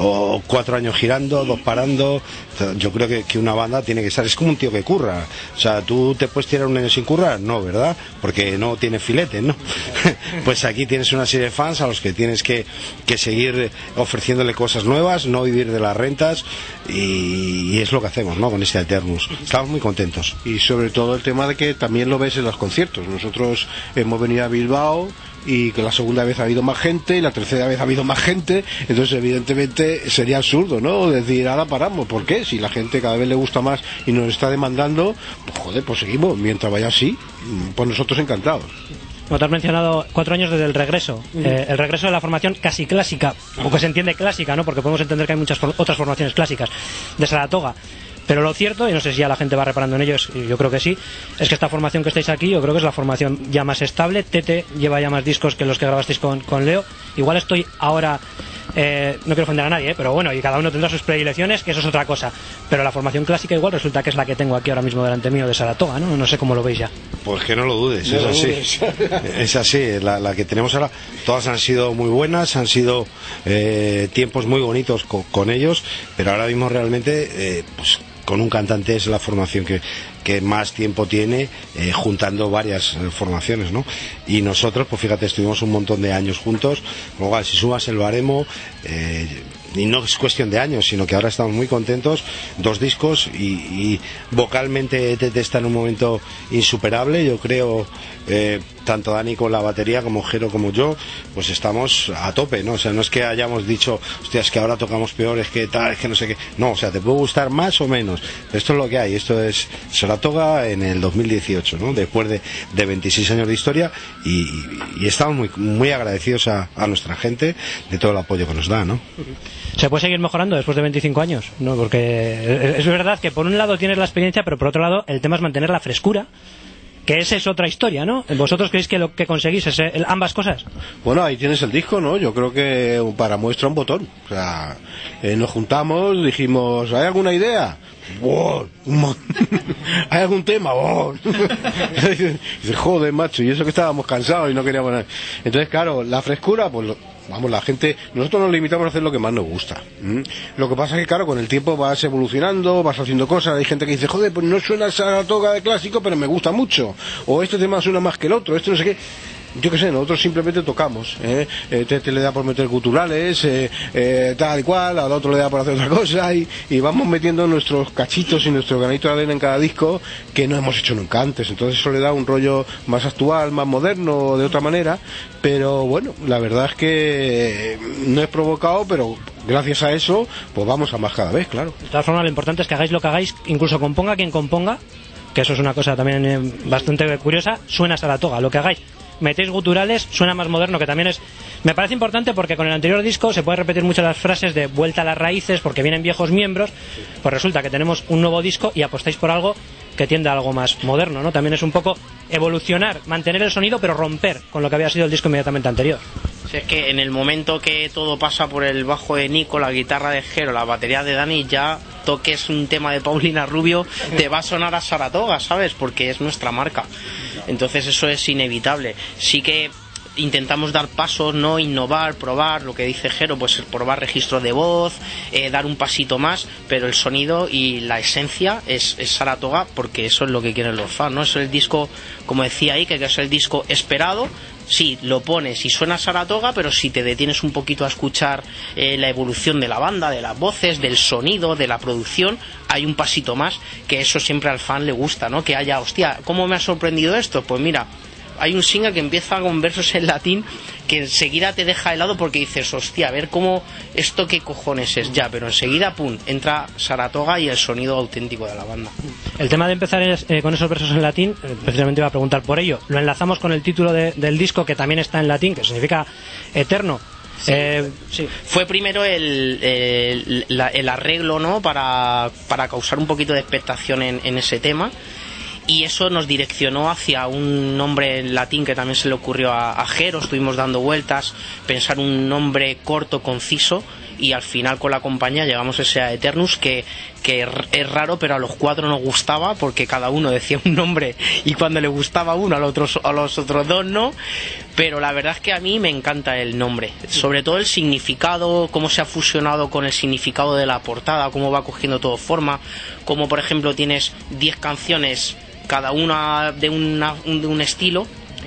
o cuatro años girando, dos parando. Yo creo que, que una banda tiene que estar, es como un tío que curra, o sea, tú te puedes tirar un año sin currar, no, ¿verdad? Porque no tienes filetes, ¿no? Pues aquí tienes una serie de fans a los que tienes que, que seguir ofreciéndole cosas nuevas, no vivir de las rentas, y, y es lo que hacemos, ¿no? Con este Eternus. Estamos muy contentos. Y sobre todo el tema de que también lo ves en los conciertos. Nosotros hemos venido a Bilbao y que la segunda vez ha habido más gente y la tercera vez ha habido más gente, entonces evidentemente sería absurdo, ¿no? Decir, ahora paramos. ¿Por qué? Si la gente cada vez le gusta más y nos está demandando, pues joder, pues seguimos. Mientras vaya así, pues nosotros encantados. Como te has mencionado, cuatro años desde el regreso. Uh-huh. Eh, el regreso de la formación casi clásica, o que se entiende clásica, ¿no? Porque podemos entender que hay muchas for- otras formaciones clásicas de Saratoga. Pero lo cierto, y no sé si ya la gente va reparando en ellos, y yo creo que sí, es que esta formación que estáis aquí, yo creo que es la formación ya más estable. Tete lleva ya más discos que los que grabasteis con, con Leo. Igual estoy ahora, eh, no quiero ofender a nadie, ¿eh? Pero bueno, y cada uno tendrá sus predilecciones, que eso es otra cosa. Pero la formación clásica igual resulta que es la que tengo aquí ahora mismo delante mío de Saratoga, ¿no? No sé cómo lo veis ya. Pues que no lo dudes, no es lo así. Dudes. Es así, la, la que tenemos ahora, todas han sido muy buenas, han sido eh, tiempos muy bonitos con, con ellos, pero ahora mismo realmente, eh, pues con un cantante es la formación que, que más tiempo tiene, eh, juntando varias eh, formaciones, ¿no? Y nosotros, pues fíjate, estuvimos un montón de años juntos, luego si sumas el baremo, eh, y no es cuestión de años, sino que ahora estamos muy contentos, dos discos, y, y vocalmente Tete está en un momento insuperable, yo creo, eh, tanto Dani con la batería como Jero como yo, pues estamos a tope, ¿no? O sea, no es que hayamos dicho, hostia, es que ahora tocamos peor, es que tal, es que no sé qué, no, o sea, te puede gustar más o menos, esto es lo que hay, esto es Saratoga en el dos mil dieciocho, ¿no? Después de, de veintiséis años de historia, y, y estamos muy, muy agradecidos a, a nuestra gente de todo el apoyo que nos da, ¿no? ¿Se puede seguir mejorando después de veinticinco años? No, porque es verdad que por un lado tienes la experiencia, pero por otro lado el tema es mantener la frescura, que esa es otra historia, ¿no? ¿Vosotros creéis que lo que conseguís es el, ambas cosas? Bueno, ahí tienes el disco, ¿no? Yo creo que para muestra un botón. O sea, eh, nos juntamos, dijimos, ¿hay alguna idea? ¡Wow! ¿Hay algún tema? ¡Wow! Dice, joder, macho, y eso que estábamos cansados y no queríamos nada. Entonces, claro, la frescura, pues lo, vamos, la gente, nosotros nos limitamos a hacer lo que más nos gusta. ¿Mm? Lo que pasa es que, claro, con el tiempo vas evolucionando, vas haciendo cosas. Hay gente que dice, joder, pues no suena Saratoga de clásico, pero me gusta mucho. O este tema suena más que el otro, este no sé qué. Yo qué sé, nosotros simplemente tocamos, ¿eh? Eh, te, te le da por meter guturales, eh, eh, tal y cual, al otro le da por hacer otra cosa, y, y vamos metiendo nuestros cachitos y nuestro granito de arena en cada disco que no hemos hecho nunca antes. Entonces eso le da un rollo más actual, más moderno, de otra manera, pero bueno, la verdad es que no es provocado, pero gracias a eso, pues vamos a más cada vez, claro. De todas formas, lo importante es que hagáis lo que hagáis, incluso componga quien componga, que eso es una cosa también eh, bastante curiosa, suena Saratoga, lo que hagáis. Metéis guturales, suena más moderno, que también es... Me parece importante porque con el anterior disco se puede repetir muchas las frases de vuelta a las raíces porque vienen viejos miembros, pues resulta que tenemos un nuevo disco y apostáis por algo que tiende a algo más moderno, ¿no? También es un poco evolucionar, mantener el sonido pero romper con lo que había sido el disco inmediatamente anterior. Si es que en el momento que todo pasa por el bajo de Nico, la guitarra de Jero, la batería de Dani, ya toques un tema de Paulina Rubio, te va a sonar a Saratoga, ¿sabes? Porque es nuestra marca. Entonces eso es inevitable. Sí que intentamos dar pasos, no innovar, probar, lo que dice Jero, pues probar registro de voz, eh, dar un pasito más, pero el sonido y la esencia es, es Saratoga, porque eso es lo que quieren los fans, ¿no? Es el disco, como decía ahí, que es el disco esperado. Sí, lo pones y suena Saratoga, pero si te detienes un poquito a escuchar eh, la evolución de la banda, de las voces, del sonido, de la producción, hay un pasito más, que eso siempre al fan le gusta, ¿no? Que haya, hostia, ¿cómo me ha sorprendido esto? Pues mira, hay un single que empieza con versos en latín que enseguida te deja helado porque dices, hostia, a ver cómo esto qué cojones es ya, pero enseguida, pum, entra Saratoga y el sonido auténtico de la banda. El tema de empezar es, eh, con esos versos en latín, eh, precisamente iba a preguntar por ello. Lo enlazamos con el título de, del disco, que también está en latín, que significa eterno. Sí. Eh, sí. Fue primero el, el, la, el arreglo, ¿no? Para, para causar un poquito de expectación en, en ese tema, y eso nos direccionó hacia un nombre en latín que también se le ocurrió a, a Jero. Estuvimos dando vueltas, pensar un nombre corto, conciso, y al final con la compañía llegamos a ese Aeternus, que, que es raro, pero a los cuatro nos gustaba porque cada uno decía un nombre y cuando le gustaba uno a los otros, a los otros dos no. Pero la verdad es que a mí me encanta el nombre, sobre todo el significado, cómo se ha fusionado con el significado de la portada, cómo va cogiendo todo forma, como por ejemplo tienes diez canciones, cada una de, una, de un estilo,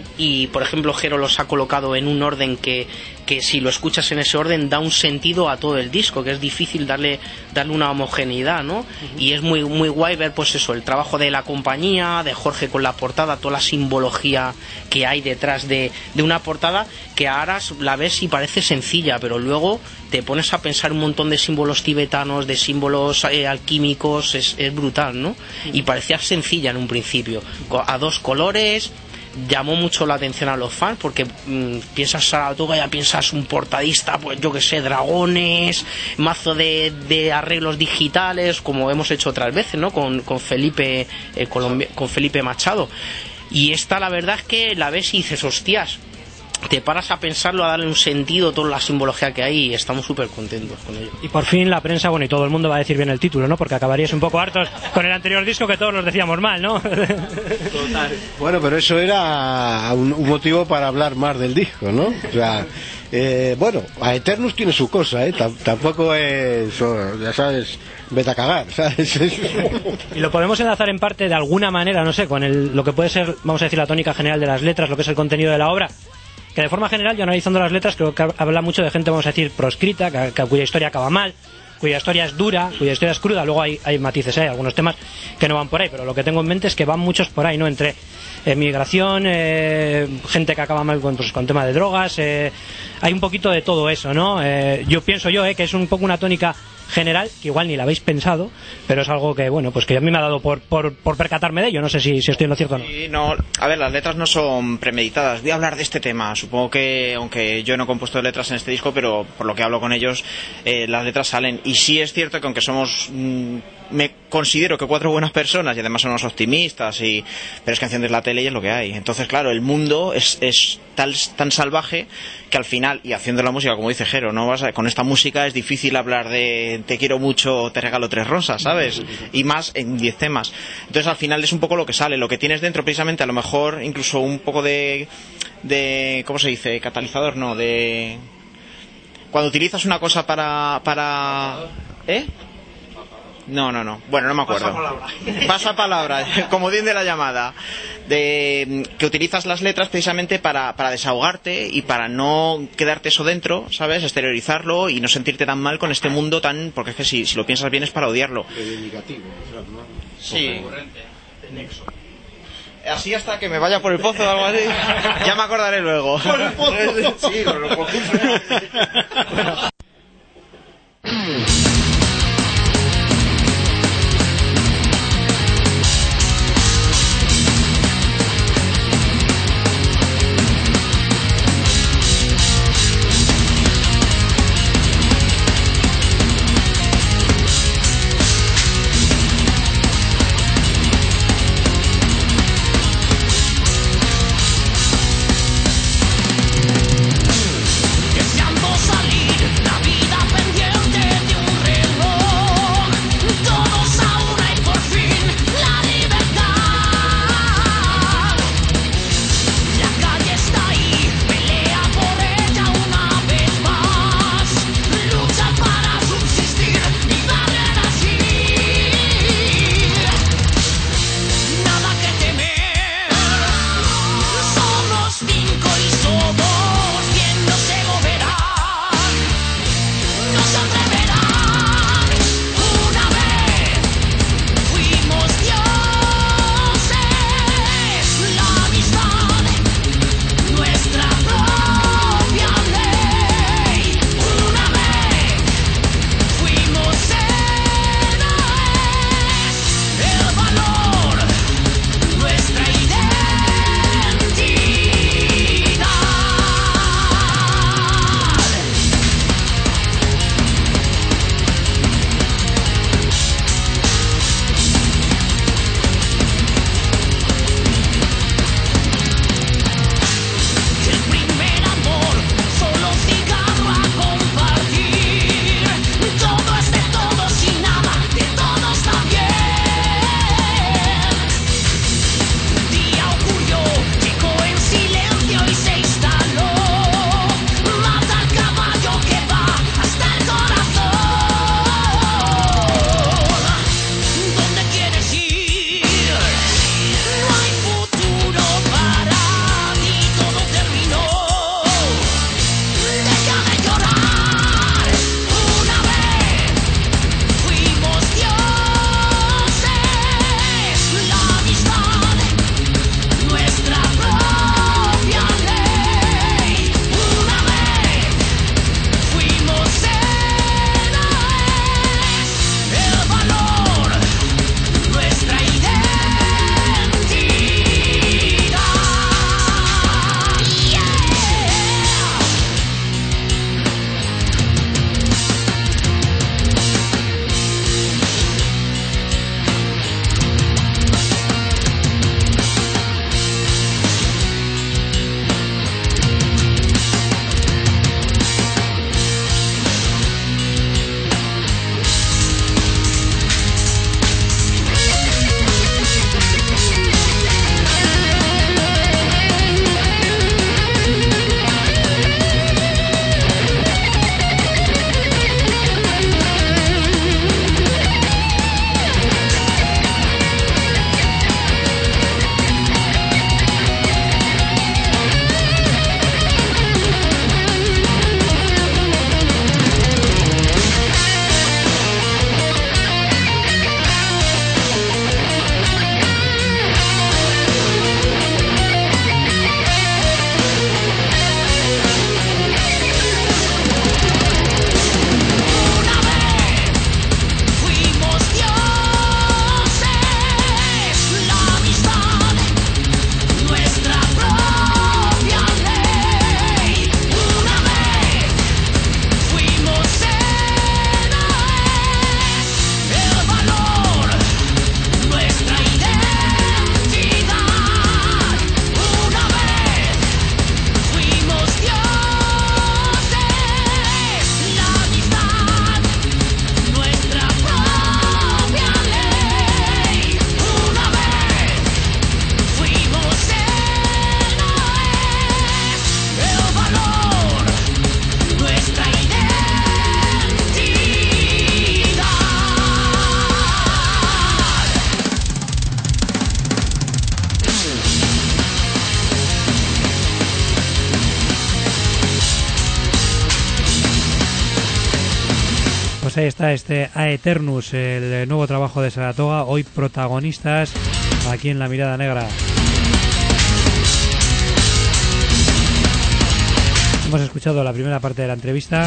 y por ejemplo Jero los ha colocado en un orden que, que si lo escuchas en ese orden da un sentido a todo el disco, que es difícil darle darle una homogeneidad, ¿no? Uh-huh. Y es muy muy guay ver pues eso, el trabajo de la compañía, de Jorge con la portada, toda la simbología que hay detrás de, de una portada que ahora la ves y parece sencilla, pero luego te pones a pensar un montón de símbolos tibetanos, de símbolos eh, alquímicos, es, es brutal, ¿no? Y parecía sencilla en un principio, a dos colores. Llamó mucho la atención a los fans porque mmm, piensas Saratoga, ya piensas un portadista, pues yo que sé, dragones, mazo de, de arreglos digitales, como hemos hecho otras veces, ¿no? Con, con Felipe eh, Colombi- con Felipe Machado. Y esta la verdad es que la ves y dices, hostias, te paras a pensarlo, a darle un sentido, toda la simbología que hay, y estamos súper contentos con ello. Y por fin la prensa, bueno, y todo el mundo va a decir bien el título, ¿no? Porque acabaríais un poco hartos con el anterior disco, que todos los decíamos mal, ¿no? Total. Bueno, pero eso era un, un motivo para hablar más del disco, ¿no? O sea, eh, bueno, Aeternus tiene su cosa, ¿eh? T- tampoco es, ya sabes, vete a cagar, ¿sabes? Y lo podemos enlazar en parte de alguna manera, no sé, con el, lo que puede ser, vamos a decir, la tónica general de las letras, lo que es el contenido de la obra. Que de forma general, yo analizando las letras, creo que habla mucho de gente, vamos a decir, proscrita, que, que, cuya historia acaba mal, cuya historia es dura, cuya historia es cruda. Luego hay, hay matices, hay ¿eh? algunos temas que no van por ahí, pero lo que tengo en mente es que van muchos por ahí, ¿no? Entre emigración, eh, gente que acaba mal con, pues, con tema de drogas, eh, hay un poquito de todo eso, ¿no? Eh, yo pienso yo, eh, que es un poco una tónica general, que igual ni la habéis pensado, pero es algo que, bueno, pues que a mí me ha dado por, por, por percatarme de ello. No sé si, si estoy en lo cierto o no. Sí, no. A ver, las letras no son premeditadas. Voy a hablar de este tema. Supongo que, aunque yo no he compuesto letras en este disco, pero por lo que hablo con ellos, eh, las letras salen. Y sí es cierto que aunque somos... Mmm, me considero que cuatro buenas personas y además somos optimistas, y pero es que enciendes la tele y es lo que hay. Entonces, claro, el mundo es, es tal, tan salvaje que al final, y haciendo la música, como dice Jero, no vas a, con esta música es difícil hablar de te quiero mucho, te regalo tres rosas, ¿sabes? Y más en diez temas. Entonces, al final es un poco lo que sale, lo que tienes dentro, precisamente, a lo mejor incluso un poco de, de ¿cómo se dice? Catalizador, no, de... Cuando utilizas una cosa para... para ¿eh? No, no, no. Bueno, no me acuerdo. Pasa palabra. Pasa palabra, como bien de la llamada. De que utilizas las letras precisamente para, para desahogarte y para no quedarte eso dentro, ¿sabes? Exteriorizarlo y no sentirte tan mal con este mundo tan... Porque es que si, si lo piensas bien es para odiarlo. Sí. Así hasta que me vaya por el pozo o algo así. Ya me acordaré luego. ¿Por el pozo? Sí, por el pozo. Deseando salir, la vida pendiente de un pues ahí está este Aeternus, el nuevo trabajo de Saratoga, hoy protagonistas aquí en La Mirada Negra. Hemos escuchado la primera parte de la entrevista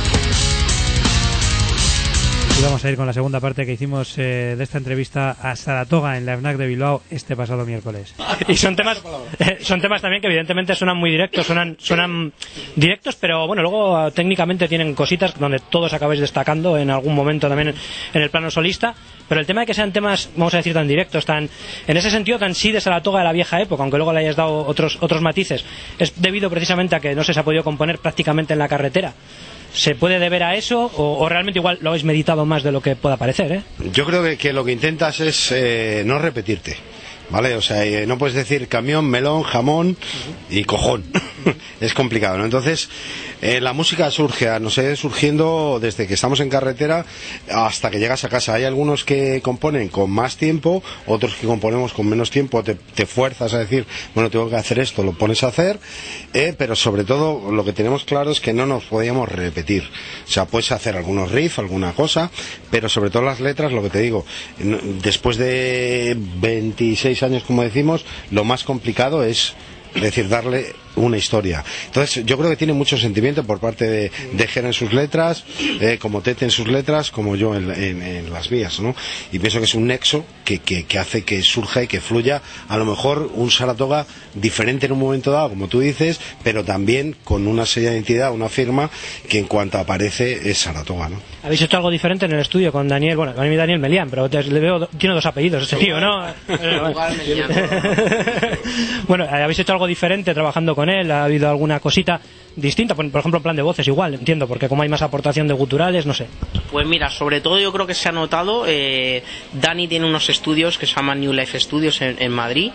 y vamos a ir con la segunda parte que hicimos eh, de esta entrevista a Saratoga en la FNAC de Bilbao este pasado miércoles. Y son temas eh, son temas también que evidentemente suenan muy directos, suenan suenan directos, pero bueno, luego eh, técnicamente tienen cositas donde todos acabáis destacando en algún momento también en el plano solista, pero el tema de que sean temas, vamos a decir, tan directos, tan en ese sentido tan sí de Saratoga de la vieja época, aunque luego le hayas dado otros otros matices, es debido precisamente a que no se, se ha podido componer prácticamente en la carretera. ¿Se puede deber a eso o, o realmente igual lo habéis meditado más de lo que pueda parecer, eh? Yo creo que, que lo que intentas es eh, no repetirte, ¿vale? O sea, eh, no puedes decir camión, melón, jamón y cojón. Es complicado, ¿no? Entonces, eh, la música surge, no sé, surgiendo desde que estamos en carretera hasta que llegas a casa. Hay algunos que componen con más tiempo, otros que componemos con menos tiempo. Te, te fuerzas a decir, bueno, tengo que hacer esto, lo pones a hacer, eh, pero sobre todo lo que tenemos claro es que no nos podíamos repetir. O sea, puedes hacer algunos riffs, alguna cosa, pero sobre todo las letras, lo que te digo, después de veintiséis años, como decimos, lo más complicado es, es decir, darle una historia. Entonces yo creo que tiene mucho sentimiento por parte de, de Jero en sus letras, eh, como Tete en sus letras, como yo en, en, en las mías, ¿no? Y pienso que es un nexo que, que, que hace que surja y que fluya a lo mejor un Saratoga diferente en un momento dado, como tú dices, pero también con una seria identidad, una firma que en cuanto aparece es Saratoga, ¿no? ¿Habéis hecho algo diferente en el estudio con Daniel? Bueno, a mí Daniel Melián, pero te, le veo, tiene dos apellidos ese tío, ¿no? Bueno, ¿habéis hecho algo diferente trabajando con él? ¿Ha habido alguna cosita distinta? Por, por ejemplo, en plan de voces igual, entiendo, porque como hay más aportación de guturales, no sé. Pues mira, sobre todo yo creo que se ha notado, eh, Dani tiene unos estudios que se llaman New Life Studios en, en Madrid,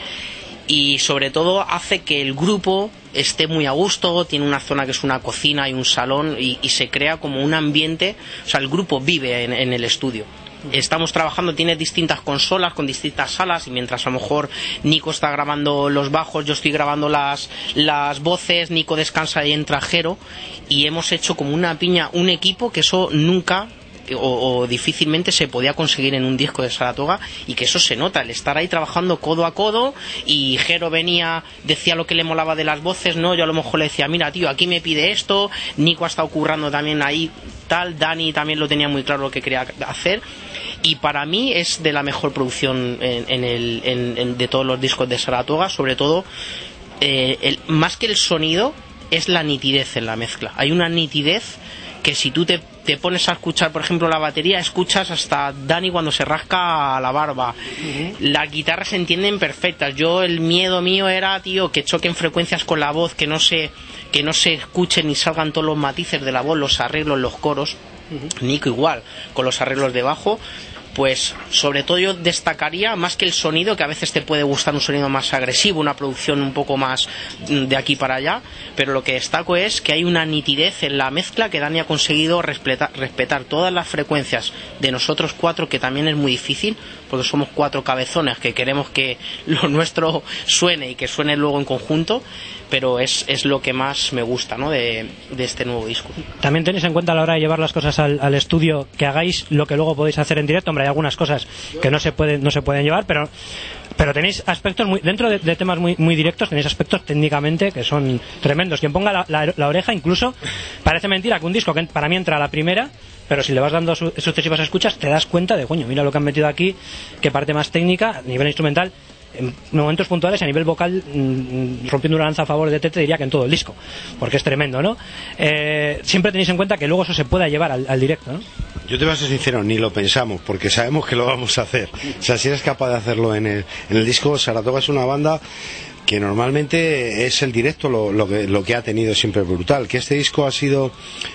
y sobre todo hace que el grupo esté muy a gusto, tiene una zona que es una cocina y un salón, y, y se crea como un ambiente, o sea, el grupo vive en, en el estudio. Estamos trabajando, tiene distintas consolas con distintas salas, y mientras a lo mejor Nico está grabando los bajos, yo estoy grabando las, las voces, Nico descansa y entra Jero, y hemos hecho como una piña, un equipo que eso nunca O, o difícilmente se podía conseguir en un disco de Saratoga, y que eso se nota, el estar ahí trabajando codo a codo, y Jero venía, decía lo que le molaba de las voces, no, yo a lo mejor le decía, mira tío, aquí me pide esto, Nico ha estado currando también ahí tal, Dani también lo tenía muy claro lo que quería hacer, y para mí es de la mejor producción en, en el, en, en, de todos los discos de Saratoga, sobre todo eh, el, más que el sonido es la nitidez en la mezcla, hay una nitidez que si tú te, te pones a escuchar, por ejemplo, la batería, escuchas hasta Dani cuando se rasca la barba. Uh-huh. Las guitarras se entienden perfectas. Yo, el miedo mío era, tío, que choquen frecuencias con la voz, que no se, que no se escuchen ni salgan todos los matices de la voz, los arreglos, los coros. Uh-huh. Nico igual, con los arreglos de bajo. Pues sobre todo yo destacaría más que el sonido, que a veces te puede gustar un sonido más agresivo, una producción un poco más de aquí para allá, pero lo que destaco es que hay una nitidez en la mezcla, que Dani ha conseguido respetar, respetar todas las frecuencias de nosotros cuatro, que también es muy difícil porque somos cuatro cabezones que queremos que lo nuestro suene y que suene luego en conjunto, pero es, es lo que más me gusta, ¿no?, de, de este nuevo disco. También tenéis en cuenta a la hora de llevar las cosas al, al estudio que hagáis lo que luego podéis hacer en directo. Hombre, hay algunas cosas que no se pueden, no se pueden llevar, pero pero tenéis aspectos muy, dentro de, de temas muy, muy directos, tenéis aspectos técnicamente que son tremendos. Quien ponga la, la, la oreja, incluso parece mentira que un disco que para mí entra a la primera, pero si le vas dando su, sucesivas escuchas te das cuenta de, coño, mira lo que han metido aquí, qué parte más técnica, a nivel instrumental, en momentos puntuales, a nivel vocal, mmm, rompiendo una lanza a favor de Tete, diría que en todo el disco, porque es tremendo, ¿no? Eh, siempre tenéis en cuenta que luego eso se pueda llevar al, al directo, ¿no? Yo te voy a ser sincero, ni lo pensamos, porque sabemos que lo vamos a hacer. O sea, si eres capaz de hacerlo en el, en el disco, Saratoga es una banda que normalmente es el directo lo, lo, que, lo que ha tenido siempre brutal. Que este disco ha sido,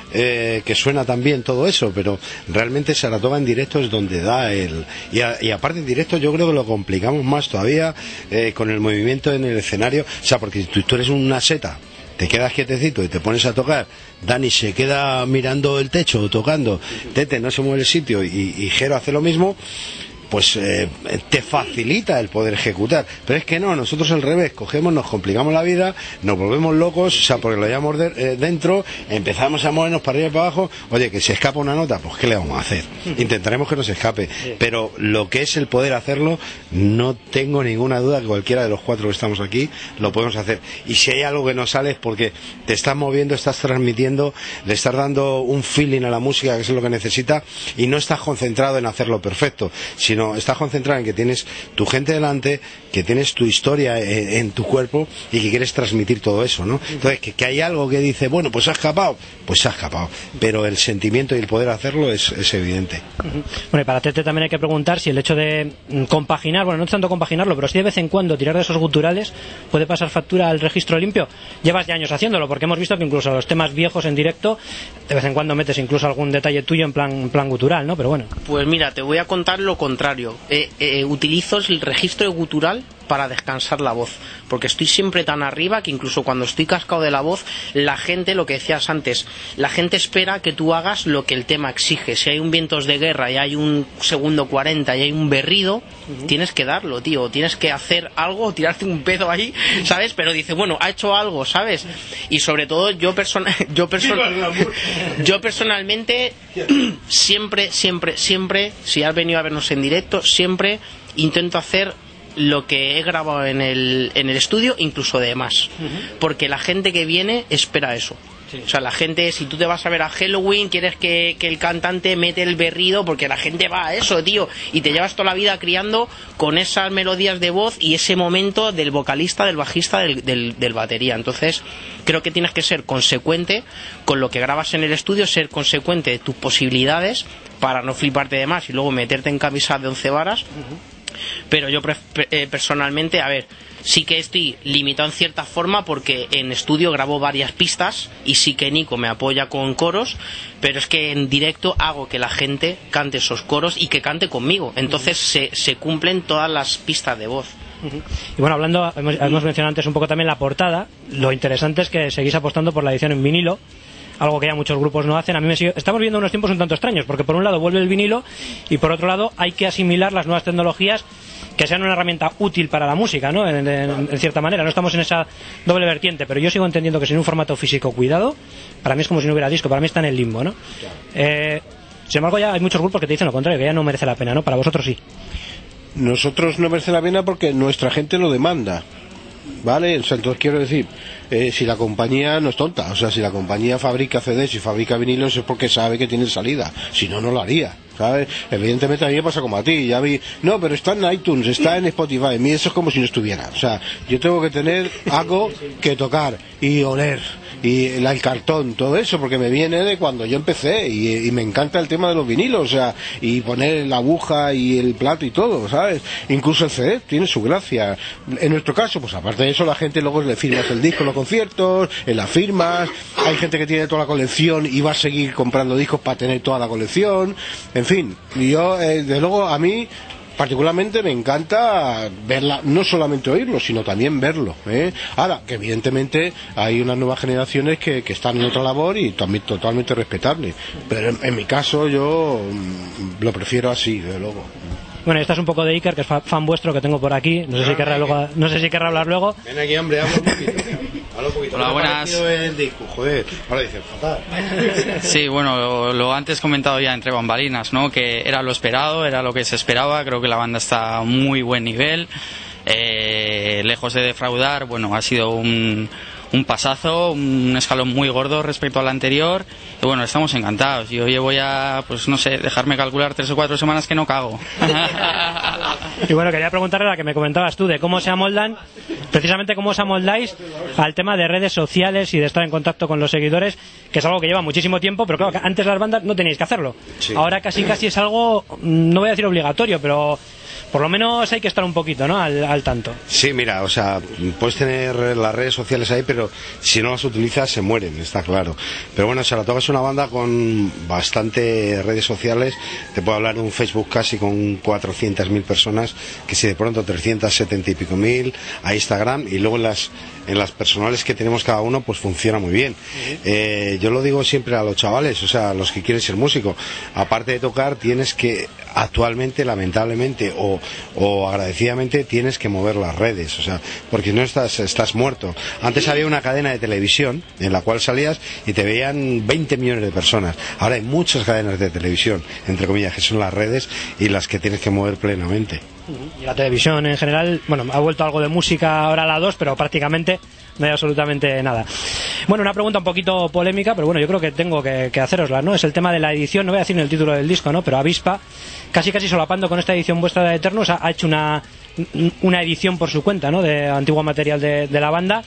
eh, que suena también todo eso, pero realmente Saratoga en directo es donde da el... Y, a, y aparte en directo yo creo que lo complicamos más todavía eh, con el movimiento en el escenario. O sea, porque tú, tú eres una seta, te quedas quietecito y te pones a tocar, Dani se queda mirando el techo o tocando, Tete no se mueve el sitio y, y Jero hace lo mismo. pues eh, te facilita el poder ejecutar. Pero es que no, nosotros al revés, cogemos, nos complicamos la vida, nos volvemos locos, o sea, porque lo llevamos de, eh, dentro, empezamos a movernos para arriba y para abajo. Oye, que se escapa una nota, pues ¿qué le vamos a hacer? Intentaremos que no se escape, pero lo que es el poder hacerlo, no tengo ninguna duda que cualquiera de los cuatro que estamos aquí lo podemos hacer. Y si hay algo que no sale es porque te estás moviendo, estás transmitiendo, le estás dando un feeling a la música, que es lo que necesita, y no estás concentrado en hacerlo perfecto, sino estás concentrado en que tienes tu gente delante, que tienes tu historia en, en tu cuerpo y que quieres transmitir todo eso, ¿no? Entonces, que, que hay algo que dice, bueno, pues se ha escapado, pues se ha escapado, pero el sentimiento y el poder hacerlo es, es evidente. Bueno, y para Tete también hay que preguntar si el hecho de compaginar, bueno, no es tanto compaginarlo, pero sí de vez en cuando tirar de esos guturales puede pasar factura al registro limpio. Llevas ya años haciéndolo, porque hemos visto que incluso los temas viejos en directo, de vez en cuando metes incluso algún detalle tuyo en plan, en plan gutural, ¿no? Pero bueno. Pues mira, te voy a contar lo contrario. Eh, eh, utilizo el registro de gutural para descansar la voz, porque estoy siempre tan arriba que incluso cuando estoy cascado de la voz, la gente, lo que decías antes, la gente espera que tú hagas lo que el tema exige. Si hay un vientos de guerra y hay un segundo cuarenta y hay un berrido, uh-huh. tienes que darlo, tío, tienes que hacer algo, tirarte un pedo ahí, ¿sabes? Pero dice, bueno, ha hecho algo, ¿sabes? Y sobre todo yo persona yo persona yo personalmente siempre, siempre, siempre, si has venido a vernos en directo, siempre intento hacer lo que he grabado en el, en el estudio, incluso de más, uh-huh. porque la gente que viene espera eso. Sí. O sea, la gente, si tú te vas a ver a Halloween, quieres que, que el cantante mete el berrido, porque la gente va a eso, tío, y te llevas toda la vida criando con esas melodías de voz y ese momento del vocalista, del bajista, del, del, del batería. Entonces, creo que tienes que ser consecuente con lo que grabas en el estudio, ser consecuente de tus posibilidades para no fliparte de más y luego meterte en camisa de once varas. Uh-huh. Pero yo eh, personalmente, a ver, sí que estoy limitado en cierta forma porque en estudio grabo varias pistas y sí que Nico me apoya con coros, pero es que en directo hago que la gente cante esos coros y que cante conmigo, entonces se, se cumplen todas las pistas de voz. Y bueno, hablando, hemos, hemos mencionado antes un poco también la portada, lo interesante es que seguís apostando por la edición en vinilo, algo que ya muchos grupos no hacen. A mí me sigue... Estamos viendo unos tiempos un tanto extraños, porque por un lado vuelve el vinilo y por otro lado hay que asimilar las nuevas tecnologías que sean una herramienta útil para la música, ¿no? En, en, en cierta manera, no estamos en esa doble vertiente, pero yo sigo entendiendo que sin un formato físico cuidado, para mí es como si no hubiera disco, para mí está en el limbo, ¿no? Eh, sin embargo, ya hay muchos grupos que te dicen lo contrario, que ya no merece la pena, ¿no? Para vosotros sí. Nosotros no merece la pena porque nuestra gente lo demanda. ¿Vale? O sea, entonces quiero decir, eh, si la compañía no es tonta, o sea, si la compañía fabrica C Ds y fabrica vinilos es porque sabe que tiene salida, si no, no lo haría, ¿sabes? Evidentemente a mí me pasa como a ti, ya vi, no, pero está en iTunes, está en Spotify, a mí eso es como si no estuviera, o sea, yo tengo que tener algo que tocar y oler y el, el cartón, todo eso, porque me viene de cuando yo empecé y, y me encanta el tema de los vinilos, o sea, y poner la aguja y el plato y todo, ¿sabes? Incluso el C D tiene su gracia. En nuestro caso, pues aparte de eso, la gente luego le firmas el disco en los conciertos, en las firmas, hay gente que tiene toda la colección y va a seguir comprando discos para tener toda la colección, en fin, y yo, eh, de luego, a mí particularmente me encanta verla, no solamente oírlo, sino también verlo, ¿eh? Ahora, que evidentemente hay unas nuevas generaciones que, que están en otra labor y también totalmente respetable, pero en, en mi caso yo mm, lo prefiero así, desde luego. Bueno, esta es un poco de Iker, que es fan vuestro, que tengo por aquí, no sé si querrá luego, no sé si querrá hablar luego. Ven aquí, hombre, habla un poquito. Habla un poquito. Hola, buenas. El disco, joder, ahora dices fatal. Sí, bueno, lo, lo antes comentado ya entre bambalinas, ¿no? Que era lo esperado, era lo que se esperaba, creo que la banda está a muy buen nivel, eh, lejos de defraudar, bueno, ha sido un... un pasazo, un escalón muy gordo respecto al anterior y bueno, estamos encantados. Yo llevo ya, pues no sé, dejarme calcular tres o cuatro semanas que no cago. Y bueno, quería preguntarle a la que me comentabas tú de cómo se amoldan, precisamente cómo os amoldáis al tema de redes sociales y de estar en contacto con los seguidores, que es algo que lleva muchísimo tiempo, pero claro, antes las bandas no teníais que hacerlo. Sí. Ahora casi casi es algo, no voy a decir obligatorio, pero por lo menos hay que estar un poquito, ¿no?, al, al tanto. Sí, mira, o sea, puedes tener las redes sociales ahí, pero si no las utilizas se mueren, está claro. Pero bueno, Saratoga es una banda con bastante redes sociales. Te puedo hablar de un Facebook casi con cuatrocientas mil personas, que si de pronto trescientas setenta y pico mil, a Instagram, y luego en las en las personales que tenemos cada uno, pues funciona muy bien. Uh-huh. eh, yo lo digo siempre a los chavales, o sea, los que quieren ser músicos, aparte de tocar, tienes que actualmente, lamentablemente o, o agradecidamente, tienes que mover las redes, o sea, porque no estás estás muerto. Antes había una cadena de televisión en la cual salías y te veían veinte millones de personas. Ahora hay muchas cadenas de televisión, entre comillas, que son las redes y las que tienes que mover plenamente. Y la televisión en general, bueno, ha vuelto algo de música ahora a la dos, pero prácticamente no hay absolutamente nada. Bueno, una pregunta un poquito polémica, pero bueno, yo creo que tengo que, que hacerosla, ¿no? Es el tema de la edición, no voy a decir en el título del disco, ¿no? Pero Avispa, casi casi solapando con esta edición vuestra de Eternus, ha, ha hecho una, una edición por su cuenta, ¿no?, de antiguo material de, de la banda.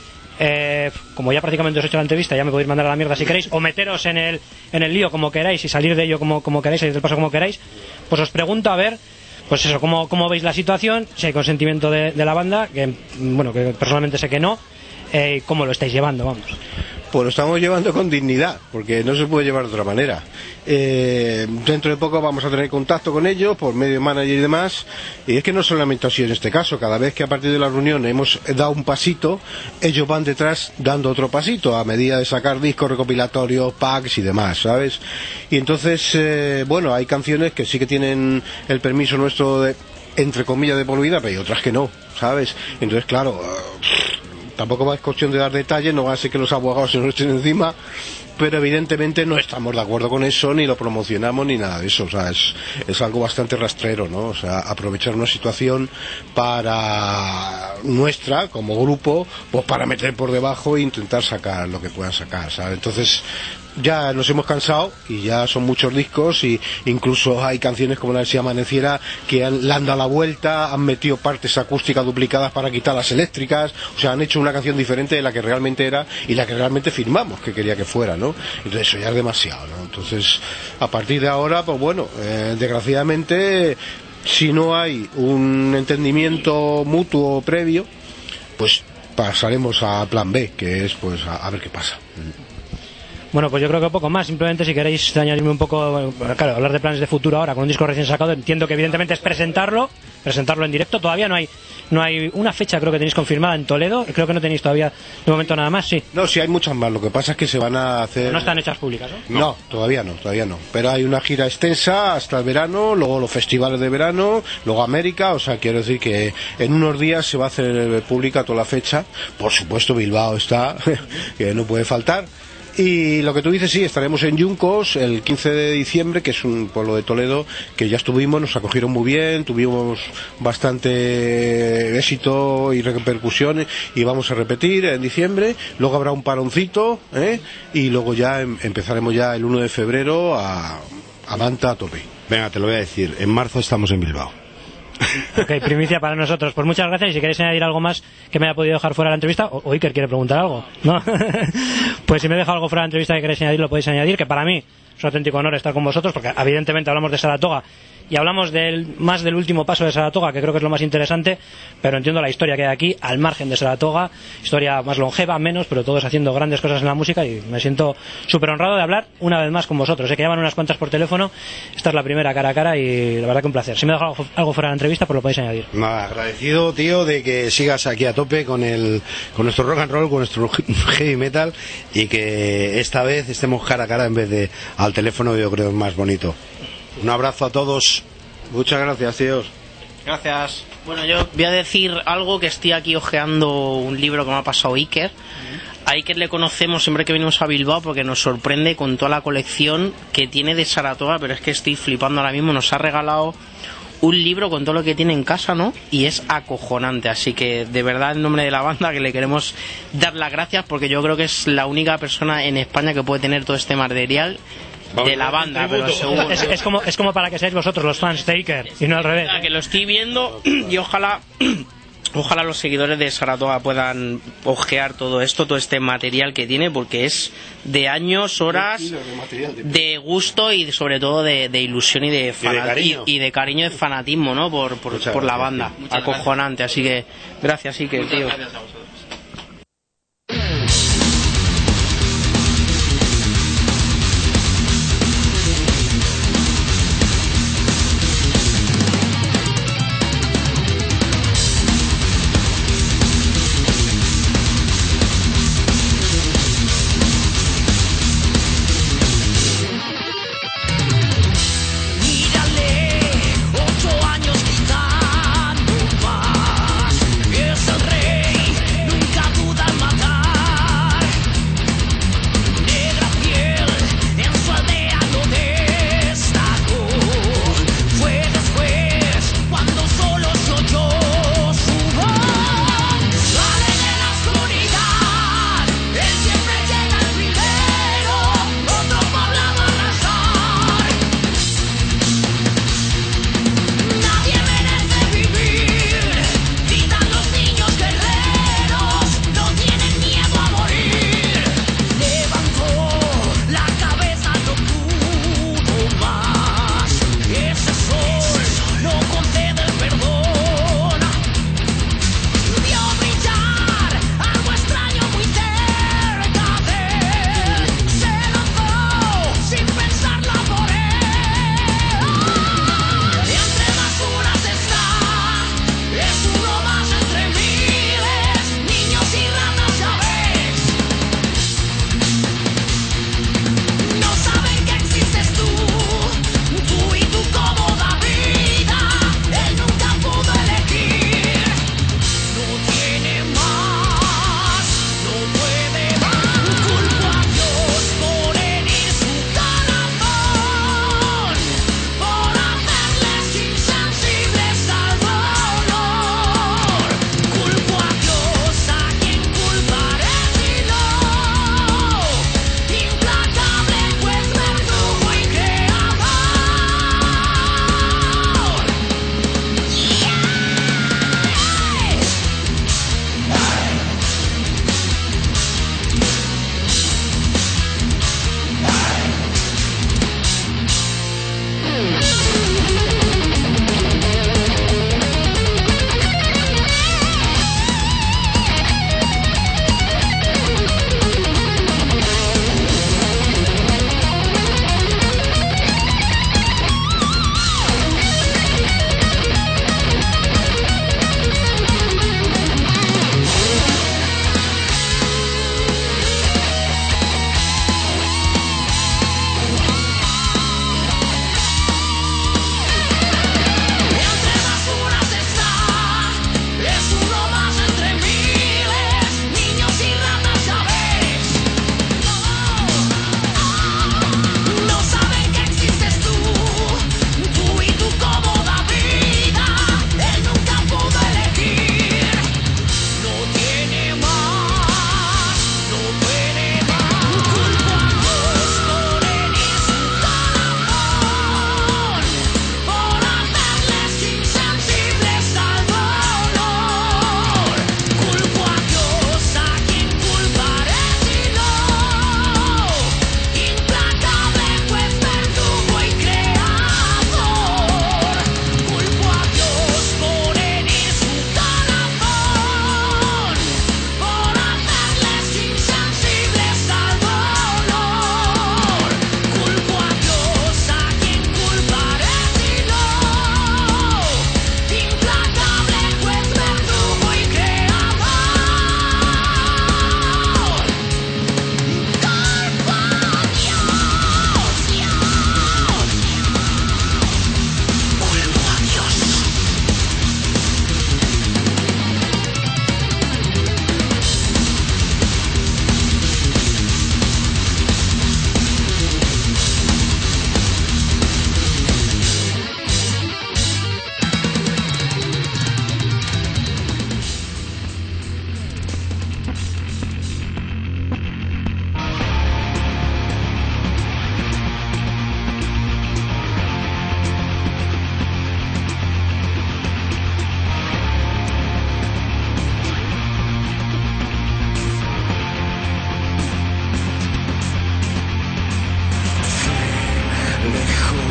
Eh, como ya prácticamente os he hecho la entrevista, ya me podéis mandar a la mierda si queréis, o meteros en el, en el lío como queráis y salir de ello como, como queráis, salir del paso como queráis. Pues os pregunto, a ver, pues eso, ¿cómo, cómo veis la situación? Si hay consentimiento de, de la banda, que bueno, que personalmente sé que no, eh, ¿cómo lo estáis llevando? Vamos. Pues lo estamos llevando con dignidad, porque no se puede llevar de otra manera. Eh, dentro de poco vamos a tener contacto con ellos por medio de manager y demás, y es que no solamente así en este caso, cada vez que a partir de la reunión hemos dado un pasito, ellos van detrás dando otro pasito a medida de sacar discos recopilatorios, packs y demás, ¿sabes? Y entonces, eh, bueno, hay canciones que sí que tienen el permiso nuestro de, entre comillas, de por vida, pero hay otras que no, ¿sabes? Entonces, claro, tampoco es cuestión de dar detalles, no va a ser que los abogados se nos echen encima, pero evidentemente no estamos de acuerdo con eso, ni lo promocionamos ni nada de eso. O sea, es, es algo bastante rastrero, ¿no? O sea, aprovechar una situación para nuestra, como grupo, pues para meter por debajo e intentar sacar lo que puedan sacar, ¿sabes? Entonces, ya nos hemos cansado y ya son muchos discos, y incluso hay canciones como la de Si Amaneciera que han, le han dado la vuelta, han metido partes acústicas duplicadas para quitar las eléctricas, o sea, han hecho una canción diferente de la que realmente era y la que realmente firmamos que quería que fuera, ¿no? Entonces eso ya es demasiado, ¿no? Entonces, a partir de ahora, pues bueno, eh, desgraciadamente, si no hay un entendimiento mutuo previo, pues pasaremos a plan B, que es pues a, a ver qué pasa. Bueno, pues yo creo que poco más. Simplemente, si queréis añadirme un poco, bueno, claro, hablar de planes de futuro ahora con un disco recién sacado, entiendo que evidentemente es presentarlo, presentarlo en directo. Todavía no hay no hay una fecha, creo que tenéis confirmada en Toledo. Creo que no tenéis todavía de momento nada más, sí. No, sí hay muchas más. Lo que pasa es que se van a hacer. No están hechas públicas, ¿no? No, todavía no, todavía no. Pero hay una gira extensa hasta el verano, luego los festivales de verano, luego América. O sea, quiero decir que en unos días se va a hacer pública toda la fecha. Por supuesto, Bilbao está, que no puede faltar. Y lo que tú dices, sí, estaremos en Yuncos el quince de diciembre, que es un pueblo de Toledo que ya estuvimos, nos acogieron muy bien, tuvimos bastante éxito y repercusiones, y vamos a repetir en diciembre. Luego habrá un paroncito, ¿eh? Y luego ya em- empezaremos ya el uno de febrero a, a Manta a tope. Venga, te lo voy a decir, en marzo estamos en Bilbao. Ok, primicia para nosotros. Pues muchas gracias. Y si queréis añadir algo más que me haya podido dejar fuera de la entrevista, o, o Iker quiere preguntar algo, ¿no? Pues si me he dejado algo fuera de la entrevista que queréis añadir, lo podéis añadir, que para mí es un auténtico honor estar con vosotros, porque evidentemente hablamos de Saratoga y hablamos del, más del último paso de Saratoga, que creo que es lo más interesante, pero entiendo la historia que hay aquí, al margen de Saratoga, historia más longeva, menos, pero todos haciendo grandes cosas en la música, y me siento súper honrado de hablar una vez más con vosotros. Sé que llaman unas cuantas por teléfono, esta es la primera cara a cara, y la verdad que un placer. Si me he dejado algo, algo fuera de la entrevista, pues lo podéis añadir. Nada, agradecido, tío, de que sigas aquí a tope con el con nuestro rock and roll, con nuestro heavy metal, y que esta vez estemos cara a cara en vez de al teléfono. Yo creo que es más bonito. Un abrazo a todos. Muchas gracias, tíos. Gracias. Bueno, yo voy a decir algo, que estoy aquí hojeando un libro que me ha pasado Iker. A Iker le conocemos siempre que venimos a Bilbao porque nos sorprende con toda la colección que tiene de Saratoga, pero es que estoy flipando ahora mismo. Nos ha regalado un libro con todo lo que tiene en casa, ¿no? Y es acojonante, así que de verdad, en nombre de la banda, que le queremos dar las gracias, porque yo creo que es la única persona en España que puede tener todo este material de la banda, pero seguro. Es, es, como, es como para que seáis vosotros los fans de Iker y no al revés. Que lo estoy viendo y ojalá ojalá los seguidores de Saratoga puedan ojear todo esto, todo este material que tiene, porque es de años, horas, de gusto y sobre todo de, de ilusión y de, y, de cariño. y, y de cariño, de fanatismo, ¿no? Por, por, por la banda. Muchas acojonante, gracias. así que gracias, sí que Muchas tío. gracias a vosotros. Mírale, ocho años gritando más. Es el rey,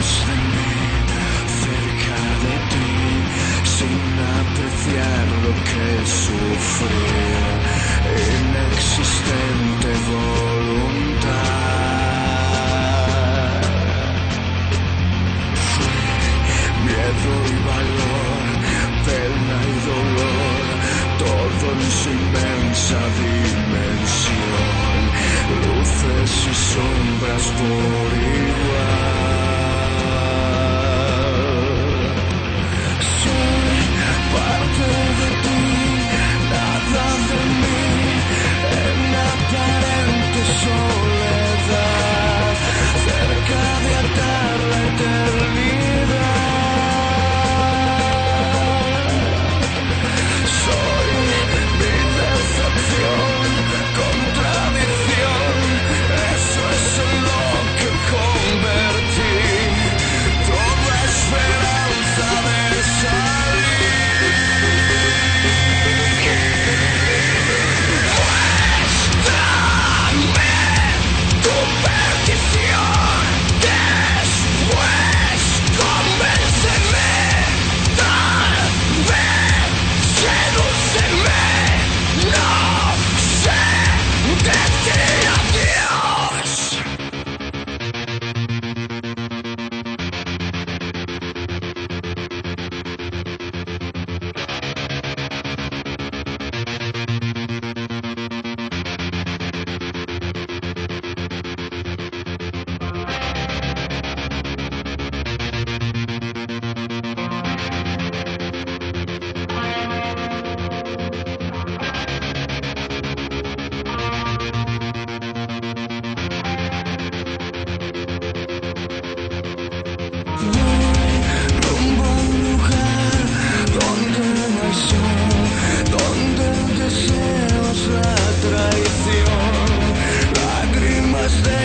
de mí, cerca de ti, sin apreciar lo que sufrí, inexistente voluntad. Fui miedo y valor, pena y dolor, todo en su inmensa dimensión, luces y sombras por igual. Soy parte de ti, nada de mí, en aparente soledad, cerca de atar la eternidad. Soy mi decepción, contradicción, eso es en lo que convertí toda esperanza de salir. Muéstrame tu perdición, después convénceme, tal vez sedúceme, no sé decir adiós. Rumbo a un lugar donde no hay sol, donde el deseo es la traición, lágrimas de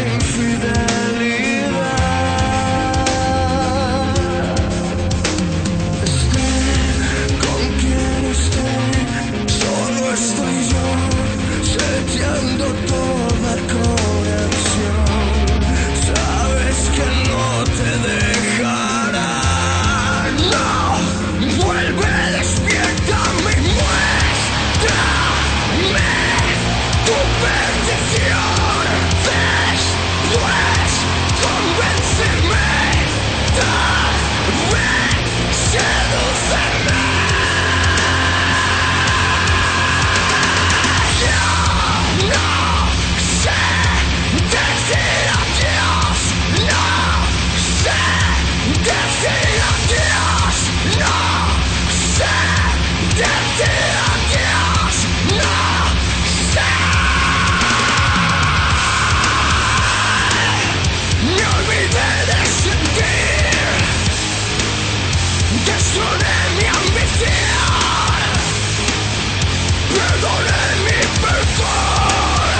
infidelidad. Esté con quien esté, solo estoy yo, sellando toda conexión. Sabes que no te dejará. No, vuelve, despiértame y muéstrame tu perdición. Después convénceme, tal vez sedúceme. Yo no sé decir adiós, no sé decir adiós, no sé decir adiós, no sé. Me olvidé de sentir, destroné mi ambición, perdoné mi perdón.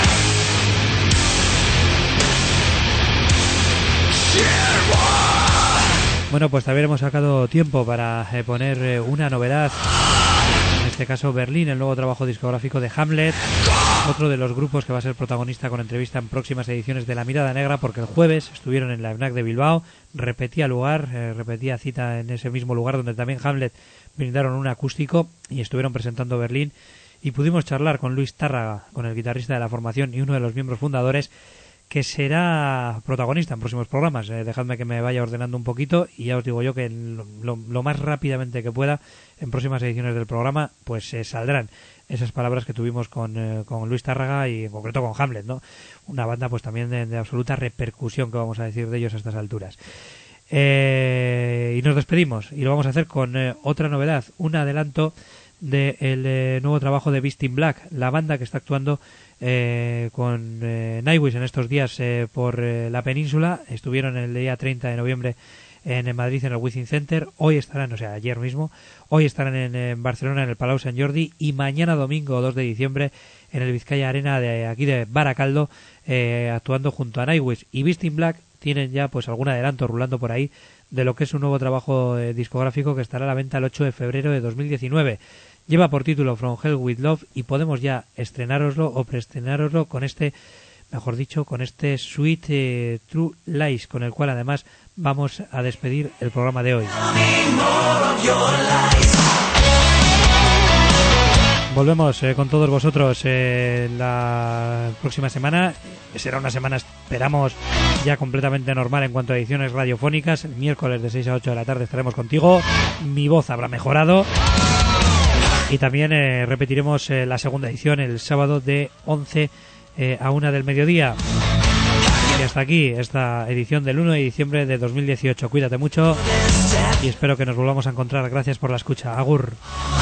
Siervo. Bueno, pues también hemos sacado tiempo para eh, poner eh, una novedad, en este caso Berlín, el nuevo trabajo discográfico de Hamlet, otro de los grupos que va a ser protagonista con entrevista en próximas ediciones de La Mirada Negra, porque el jueves estuvieron en la FNAC de Bilbao, repetía lugar, eh, repetía cita en ese mismo lugar donde también Hamlet brindaron un acústico y estuvieron presentando Berlín, y pudimos charlar con Luis Tárraga, con el guitarrista de la formación y uno de los miembros fundadores, que será protagonista en próximos programas. Eh, dejadme que me vaya ordenando un poquito y ya os digo yo que lo, lo, lo más rápidamente que pueda en próximas ediciones del programa pues eh, saldrán esas palabras que tuvimos con, eh, con Luis Tárraga y en concreto con Hamlet, ¿no? Una banda pues también de, de absoluta repercusión, que vamos a decir de ellos a estas alturas. Eh, y nos despedimos y lo vamos a hacer con eh, otra novedad, un adelanto del eh, nuevo trabajo de Beast in Black, la banda que está actuando eh, con eh, Nightwish en estos días eh, por eh, la península. Estuvieron el día treinta de noviembre en, en Madrid en el Wizzing Center, hoy estarán, o sea, ayer mismo, hoy estarán en, en Barcelona en el Palau Sant Jordi y mañana domingo dos de diciembre en el Vizcaya Arena de aquí de Baracaldo, eh, actuando junto a Nightwish. Y Beast in Black tienen ya pues algún adelanto rulando por ahí de lo que es un nuevo trabajo eh, discográfico que estará a la venta el ocho de febrero de dos mil diecinueve. Lleva por título From Hell with Love y podemos ya estrenároslo o preestrenároslo con este mejor dicho, con este Sweet eh, True Lies, con el cual además vamos a despedir el programa de hoy. Volvemos eh, con todos vosotros eh, la próxima semana. Será una semana, esperamos, ya completamente normal en cuanto a ediciones radiofónicas. El miércoles de seis a ocho de la tarde estaremos contigo. Mi voz habrá mejorado. Y también eh, repetiremos eh, la segunda edición el sábado de once eh, a una del mediodía. Y hasta aquí esta edición del uno de diciembre de dos mil dieciocho. Cuídate mucho y espero que nos volvamos a encontrar. Gracias por la escucha. Agur.